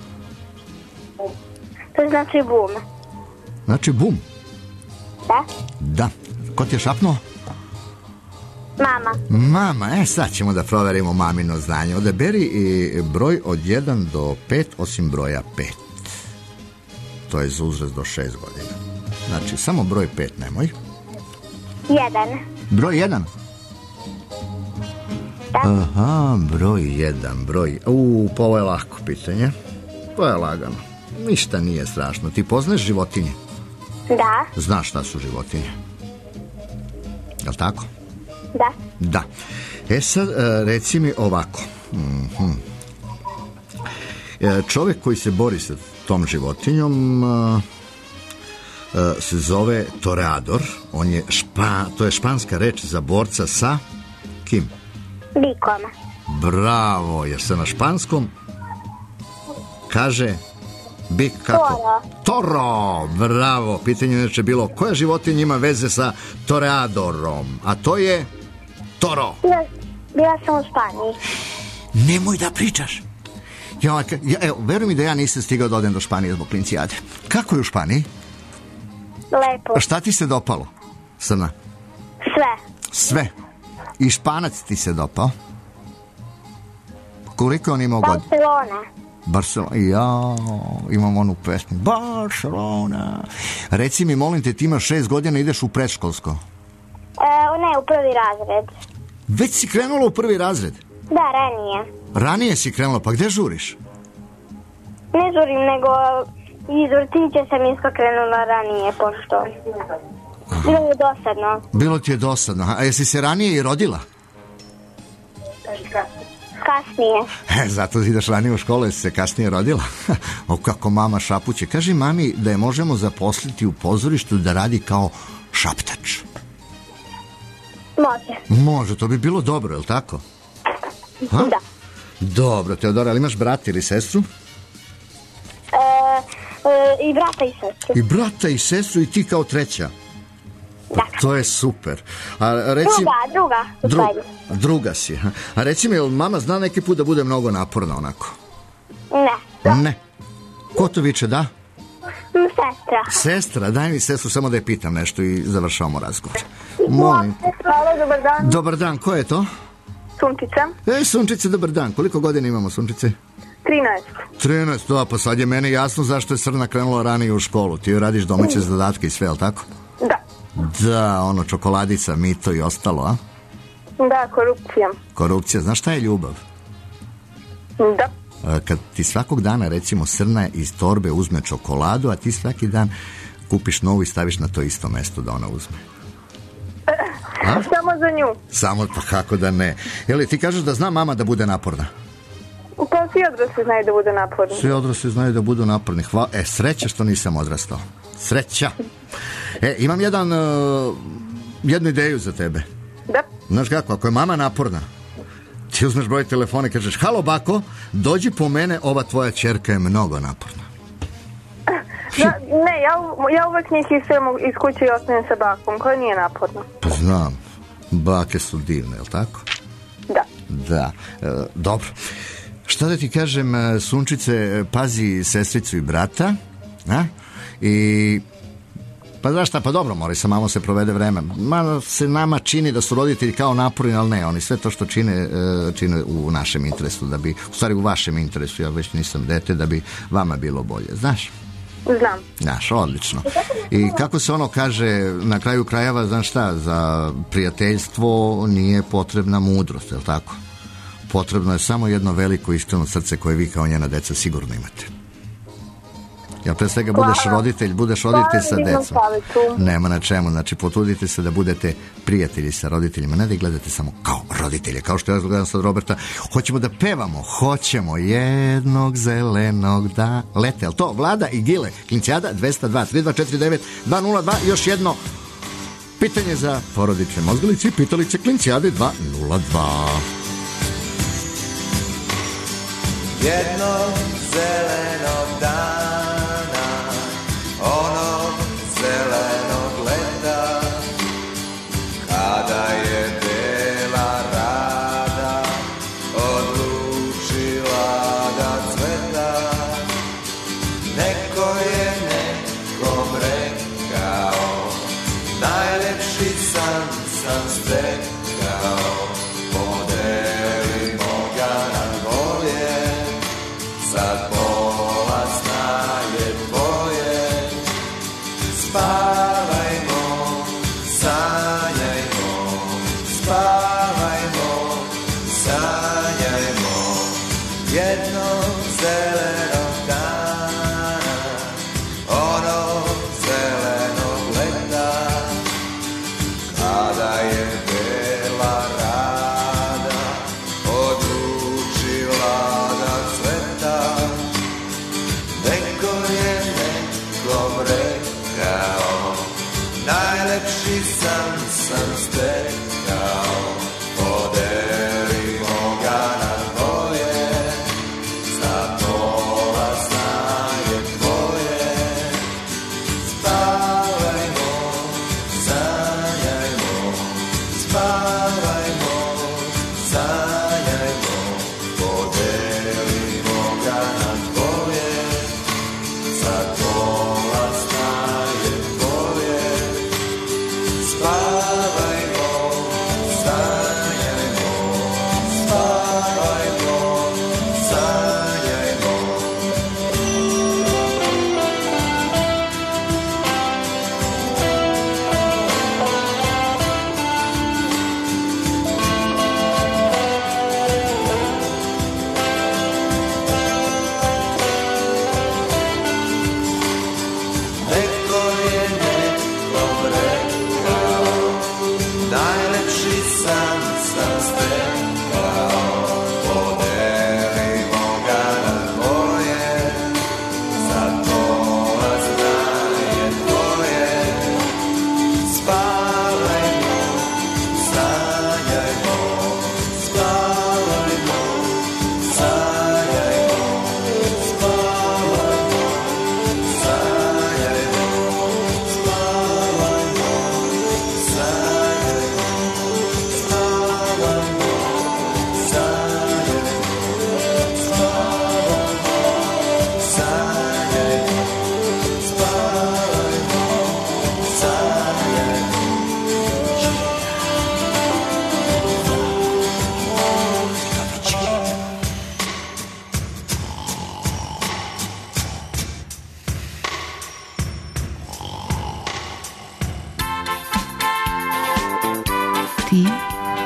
to znači bum. Znači bum? Da, Da. Ko ti je šapnuo? mama. Mama, sad ćemo da proverimo mamino znanje. Odaberi i broj od 1 do 5, osim broja 5. To je za uzrast do 6 godina. Znači, samo broj 5 nemoj. 1. Broj 1? Aha, broj 1, broj... pa ovo je lako pitanje. To je lagano. Ništa nije strašno. Ti poznaš životinje? Da, Znaš šta su životinje? Jel' tako? da. Da. Sad, reci mi ovako. Čovjek koji se bori sa tom životinjom se zove toreador. On je to je španska reč za borca sa kim? Bikom. Bravo, jer se na španskom kaže bik kako? Toro, bravo. Pitanje je inače bilo koja životinja ima veze sa toreadorom, a to je toro. Bila sam u Španiji. Nemoj da pričaš. Evo, veruj mi da ja nisam stigao da odem do Španije zbog Klincijade. Kako je u Španiji? Lepo. A šta ti se dopalo, Srna? Sve. I Španac ti se dopao? Koliko je on imao godina? Barcelona. Imam onu pesmu. Barcelona. Reci mi, molim te, ti imaš 6 godina, ideš u predškolsko? Ne, u prvi razred. Već si krenula u prvi razred? Da, ranije. Ranije si krenula, pa gde žuriš? Ne žurim, nego iz vrtića sam isto krenula ranije, pošto bilo je dosadno. Bilo ti je dosadno. A jesi se ranije i rodila? Kasnije. Zato ideš ranije u školu, jesi se kasnije rodila? O, kako mama šapuće. Kaži mami da je možemo zaposliti u pozorištu da radi kao šaptač. Može, to bi bilo dobro, je li tako? Ha? Da. Dobro, Teodora, ali imaš brata ili sestru? I brata i sestru. I brata i sestru i ti kao treća? Da. To je super. A reci... Druga si. A reci mi, jel mama zna neki put da bude mnogo naporna onako? Ne. Ne. Ko to viče, da? Sestra. Sestra, daj mi sestru samo da je pitam nešto i završavamo razgovor. Molim. Hvala, dobar dan. Dobar dan, ko je to? Sunčica. Sunčice, dobar dan. Koliko godina imamo, Sunčice? 13, da, pa sad je meni jasno zašto je Srna krenula ranije u školu. Ti joj radiš domaće zadatke i sve, je li tako? Da, ono, čokoladica, mito i ostalo, a? Da, Korupcija, znaš šta je ljubav? Da. Kad ti svakog dana, recimo, Srna iz torbe uzme čokoladu, a ti svaki dan kupiš novu i staviš na to isto mesto da ona uzme. Samo za nju. Samo, pa kako da ne. Jeli, ti kažeš da zna mama da bude naporna? Pa svi odrasli znaju da budu naporni. Svi odrasli znaju da budu naporni. Sreća što nisam odrastao. Sreća. Imam jednu ideju za tebe. Da. Znaš kako, ako je mama naporna, ti uzmeš broj telefona i kažeš: halo bako, dođi po mene, ova tvoja ćerka je mnogo naporna. Ne, ja uvek njih iz kuće i ostanem sa bakom, koja nije naporna. Pa znam, bake su divne, je li tako? Da. Dobro. Šta da ti kažem, Sunčice, pazi sestricu i brata, a? I... Pa znaš šta, pa dobro, mora sa mamom se provede vreme. Malo se nama čini da su roditelji kao naporni, ali ne, oni sve to što čine u našem interesu, da bi, u stvari u vašem interesu, ja već nisam dete, da bi vama bilo bolje, znaš? Znam. Znaš, odlično. I kako se ono kaže, na kraju krajeva, znaš šta, za prijateljstvo nije potrebna mudrost, je li tako? Potrebno je samo jedno veliko iskreno srce koje vi kao njena deca sigurno imate. Ja pre svega budeš roditelj sa decom. Nema na čemu, znači potrudite se da budete prijatelji sa roditeljima, ne da ih gledate samo kao roditelje, kao što ja gledam sad Roberta. Hoćemo da pevamo, hoćemo jednog zelenog da lete, ali to Vlada i Gile, Klincijada 202 3249 202, još jedno pitanje za porodične mozgalice, pitalice Klincijade 202. Jednog zelenog dana, onog zelenog leta, kada je bela rada odlučila da cveta, neko je nekom rekao, najlepši san sam stekao, podelimo ga na dvoje. Sad pola sna je tvoje, spavajmo, sanjajmo, spavajmo, sanjajmo, jednog zelenog dana, onog zelenog leta, kada je bela rada odlučila da cveta, neko je nekom rekao, najlepši san sam stekao, podelimo ga na dvoje, za pola sna je tvoje, spavajmo, sanjajmo, spavajmo,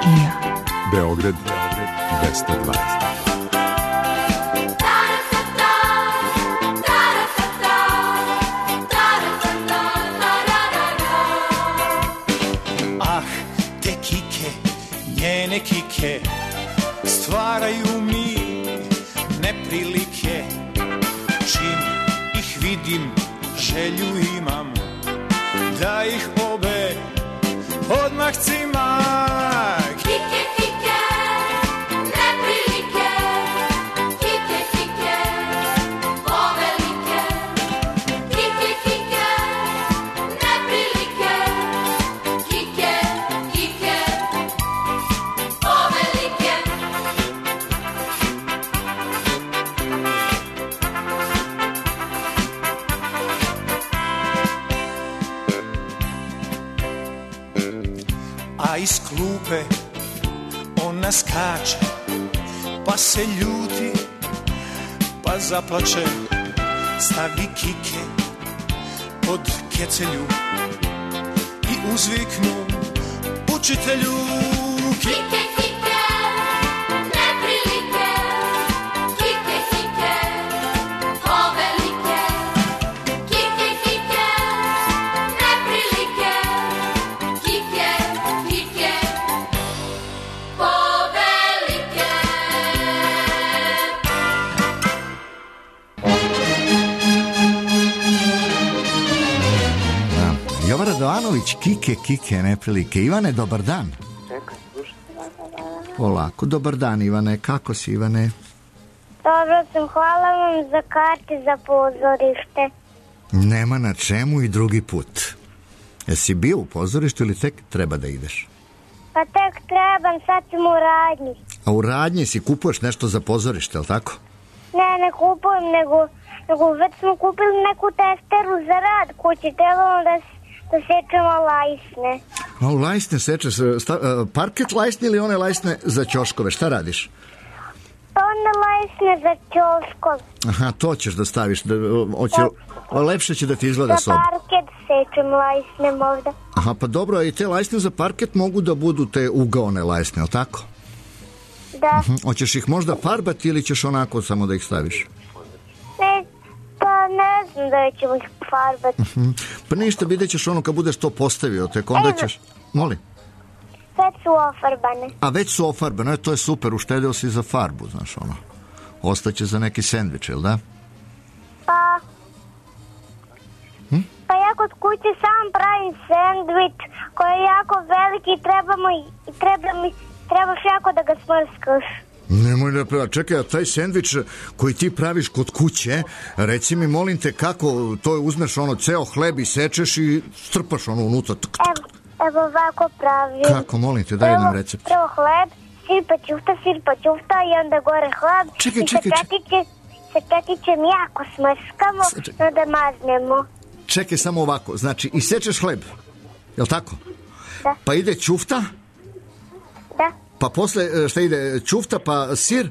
i ja. Beograd 220. Ah, te kike, njene kike, stvaraju mi neprilike. Čim ih vidim, želju imam, da ih obe odmah cimam. Kike, kike, neprilike, kike, kike, povelike, kike, kike, neprilike, kike, kike, povelike. A iz klupe ona skače, pa se ljuti, pa zaplače. Stavi kike pod kecelju i uzviknu učitelju. Kike, kike, neprilike, kike, kike, povelike, kike, kike, neprilike, kike, kike, povelike. Jovan Radovanović, kike, neprilike. Ivane, dobar dan. Polako, dobar dan Ivane, kako si Ivane? Dobro sam, hvala vam za karte za pozorište. Nema na čemu i drugi put. Jesi bio u pozorištu ili tek treba da ideš? Pa tek trebam, sad sam u radnji. A u radnji si kupuješ nešto za pozorište, je li tako? Ne kupujem, nego već smo kupili neku testeru za rad kući, trebamo da sečemo lajsne. A u lajsne sečeš, parket lajsne ili one lajsne za ćoškove, šta radiš? Pa one lajsne za ćoškove. Aha, to ćeš da staviš, lepše će da ti izgleda soba. Za parket sečem lajsne možda. Aha, pa dobro, i te lajsne za parket mogu da budu te ugaone lajsne, je li tako? Da. Hoćeš ih možda farbati ili ćeš onako samo da ih staviš? Ne znam da ćemo ih farbati. Pa ništa, vidjet ćeš ono kad budeš to postavio, tek onda ćeš... Molim? Već su ofarbane. A već su ofarbane, to je super, uštedeo si za farbu, znaš ono. Ostaće za neki sendvič, jel da? Pa ja kod kuće sam pravim sendvič koji je jako veliki i trebaš jako da ga smrskaš. Nemoj da prava, čekaj, a taj sendvič koji ti praviš kod kuće, reci mi, molim te, kako to uzmeš ono, ceo hleb i sečeš i strpaš ono unutra? Evo ovako pravim. Kako, molim te, daj jedan recept. Prvo hleb, sir pa ćufta i onda gore hleb. Čekaj. Sa čekićem jako smrskamo, onda maznemo. Čekaj, samo ovako, znači, i sečeš hleb, je li tako? Da. Pa ide ćufta? Da. Pa posle, šta ide, ćufta, pa sir?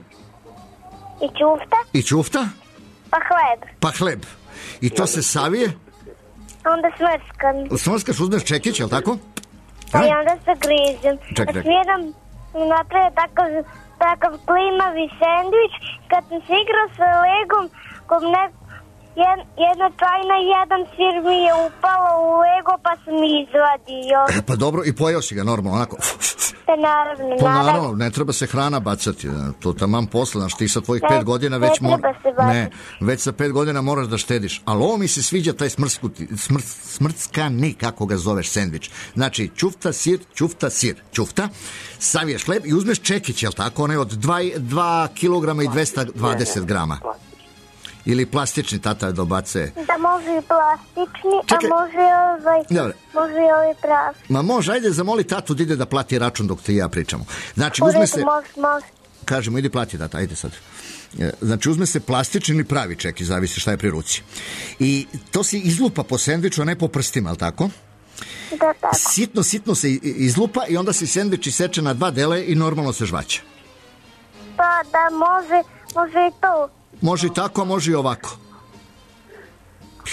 I ćufta? Pa hleb. I to se savije? Onda smrskam. Smrskaš, uzmeš čekić, je li tako? Pa i onda se grizem. Čekaj. Smijem napraviti takav klimavi sendvič. Kad sam se igrao sa Legom, jedna čajna i jedan sir mi je upalo u Lego, pa sam izvadio. Pa dobro, i pojeo si ga normalno, onako. Pa naravno. Pa naravno, ne treba se hrana bacati. To taman posle, znaš, ti sa tvojih 5 godina već već sa 5 godina moraš da štediš. Ali ovo mi se sviđa taj smrckani, kako ga zoveš, sendvič. Znači, ćufta, sir, ćufta, saviješ hleb i uzmeš čekić, jel tako? Onaj od 2 kilograma i 220 grama. Ili plastični, tata dobacuje. Da može i plastični, čekaj. A može i ovaj prav. Ma može, ajde zamoli tatu da ide da plati račun dok te i ja pričamo. Znači uzme se... Može. Kažemo, idi plati tata, ajde sad. Znači uzme se plastični ili pravi čeki, zavisi šta je pri ruci. I to se izlupa po sendviču, a ne po prstima, ali tako? Da, tako. Sitno se izlupa i onda se sendvič iseče na 2 dele i normalno se žvaća. Pa da može i to. Može i tako, a može i ovako.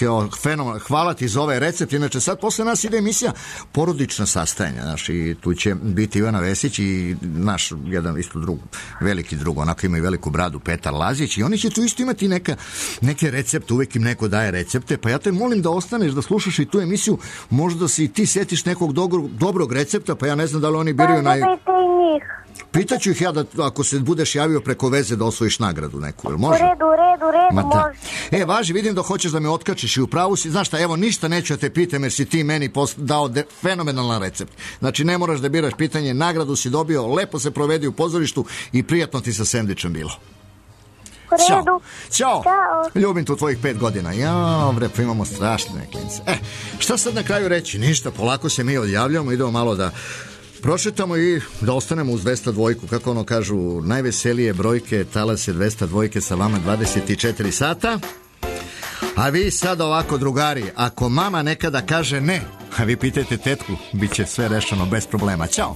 fenomenalno. Hvala ti za ovaj recept. Inače, sad posle nas ide emisija Porodična sastajanja. Znaš, i tu će biti Ivana Vesić i naš jedan isto drug, veliki drug, onako ima i veliku bradu, Petar Lazić, i oni će tu isto imati neke recepte, uvek im neko daje recepte, pa ja te molim da ostaneš, da slušaš i tu emisiju, možda si i ti setiš nekog dobrog recepta, pa ja ne znam da li oni biraju Pitaću ih ja da ako se budeš javio preko veze da osvojiš nagradu neku, jel može? U redu, može. Važi, vidim da hoćeš da me otkačiš i u pravu si. Znaš šta, evo, ništa neću da te pitam jer si ti meni dao fenomenalan recept. Znači, ne moraš da biraš pitanje, nagradu si dobio, lepo se provedi u pozorištu i prijatno ti sa sendvičem bilo. U redu. Ćao. Ljubim tu tvojih 5 godina. Pa imamo strašne klince. Šta sad na kraju reći? Ništa, polako se mi odjavljamo, idemo malo da prošetamo i da ostanemo uz 202, kako ono kažu, najveselije brojke, talas je 202 sa vama 24 sata. A vi sad ovako, drugari, ako mama nekada kaže ne, a vi pitajte tetku, bit će sve rešeno bez problema. Ćao!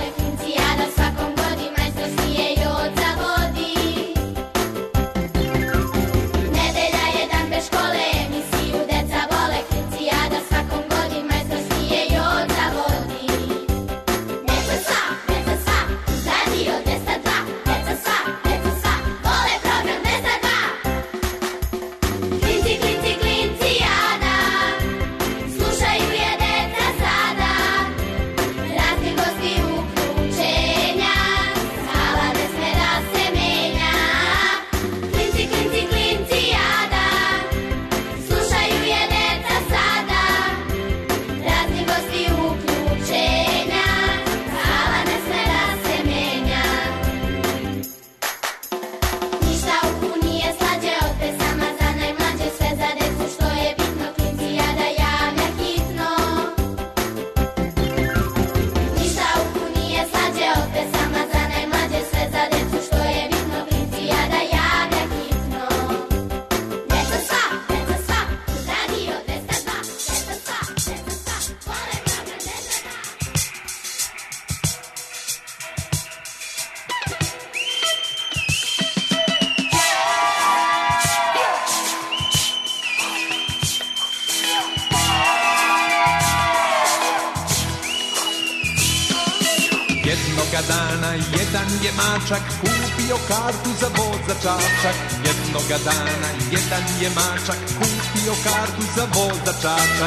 Jedan je mačak kupio kartu za voz za Čačak. Jednoga dana jedan je mačak kupio kartu za voz za Čačak.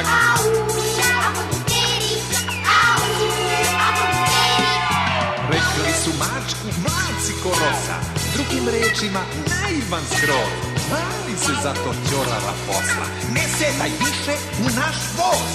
Rekli su mačku, mlaci ko rosa, drugim rečima naivan skroz. Mali se zato ćorava posla, ne sedaj više u naš voz.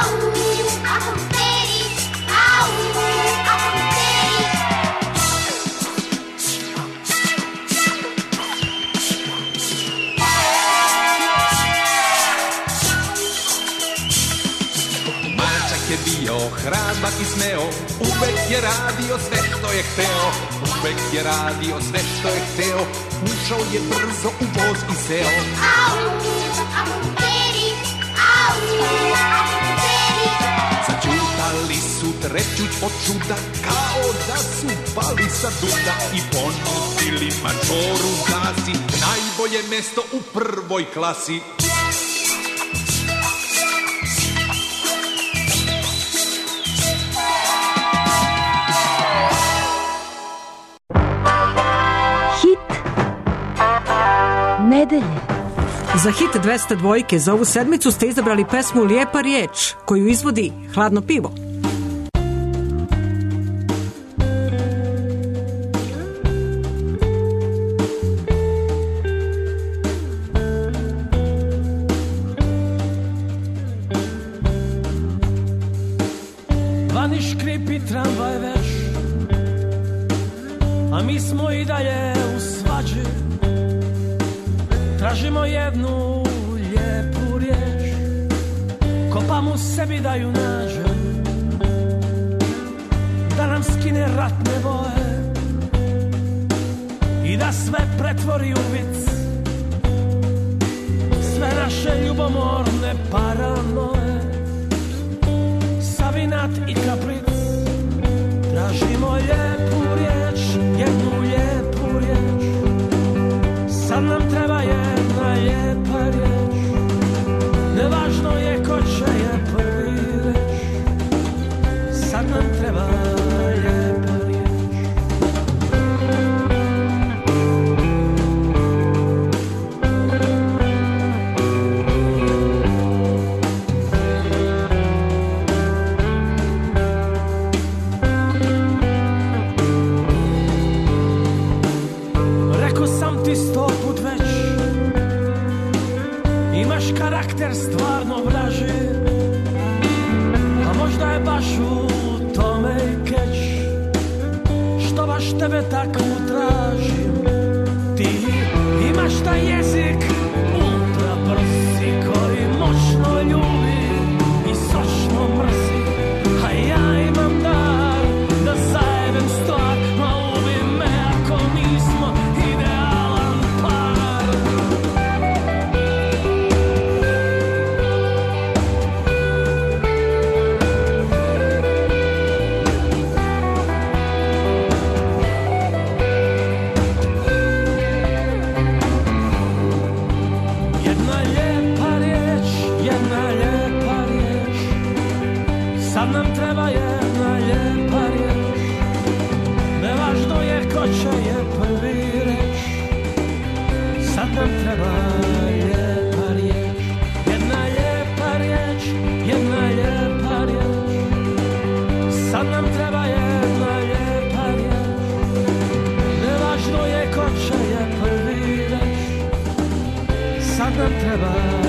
Je bio hrabak i smeo, uvek je radio sve što je hteo, uvek je radio sve što je hteo, ušao je brzo u voz i seo. Začutali su trepćuć od čuda, kao da su pali sa duda i ponudili mačoru gasi najbolje mesto u prvoj klasi. Nedelje. Za hit 202 za ovu sedmicu ste izabrali pesmu Lijepa riječ, koju izvodi Hladno pivo. Vani škripi tramvaj već, a mi smo i dalje u svađi. Tražimo jednu lijepu riječ, kopam u sebi da ju nađem, da nam skine ratne boje i da sve pretvori u vic, sve naše ljubomorne paranoje, sav inat i kapric. Tražimo lijepu riječ, jednu lijepu riječ, sad nam treba jedna lijepa riječ. karakter stvarno vraži, a možda je baš u tome i keč, što baš tebe takvu tražim. Ti imaš taj jezik ultra brzi koji moćno ljubi i sočno mrzi, a ja imam dar da zajebem stvar, ma ubi me ako nismo idealan par. Sad nam treba jedna lijepa riječ, nevažno je ko će je prvi reč. Sad nam treba lijepa riječ, jedna lijepa riječ, jedna lijepa riječ. Sad nam treba jedna lijepa riječ, nevažno je ko će je prvi reč. Sad nam treba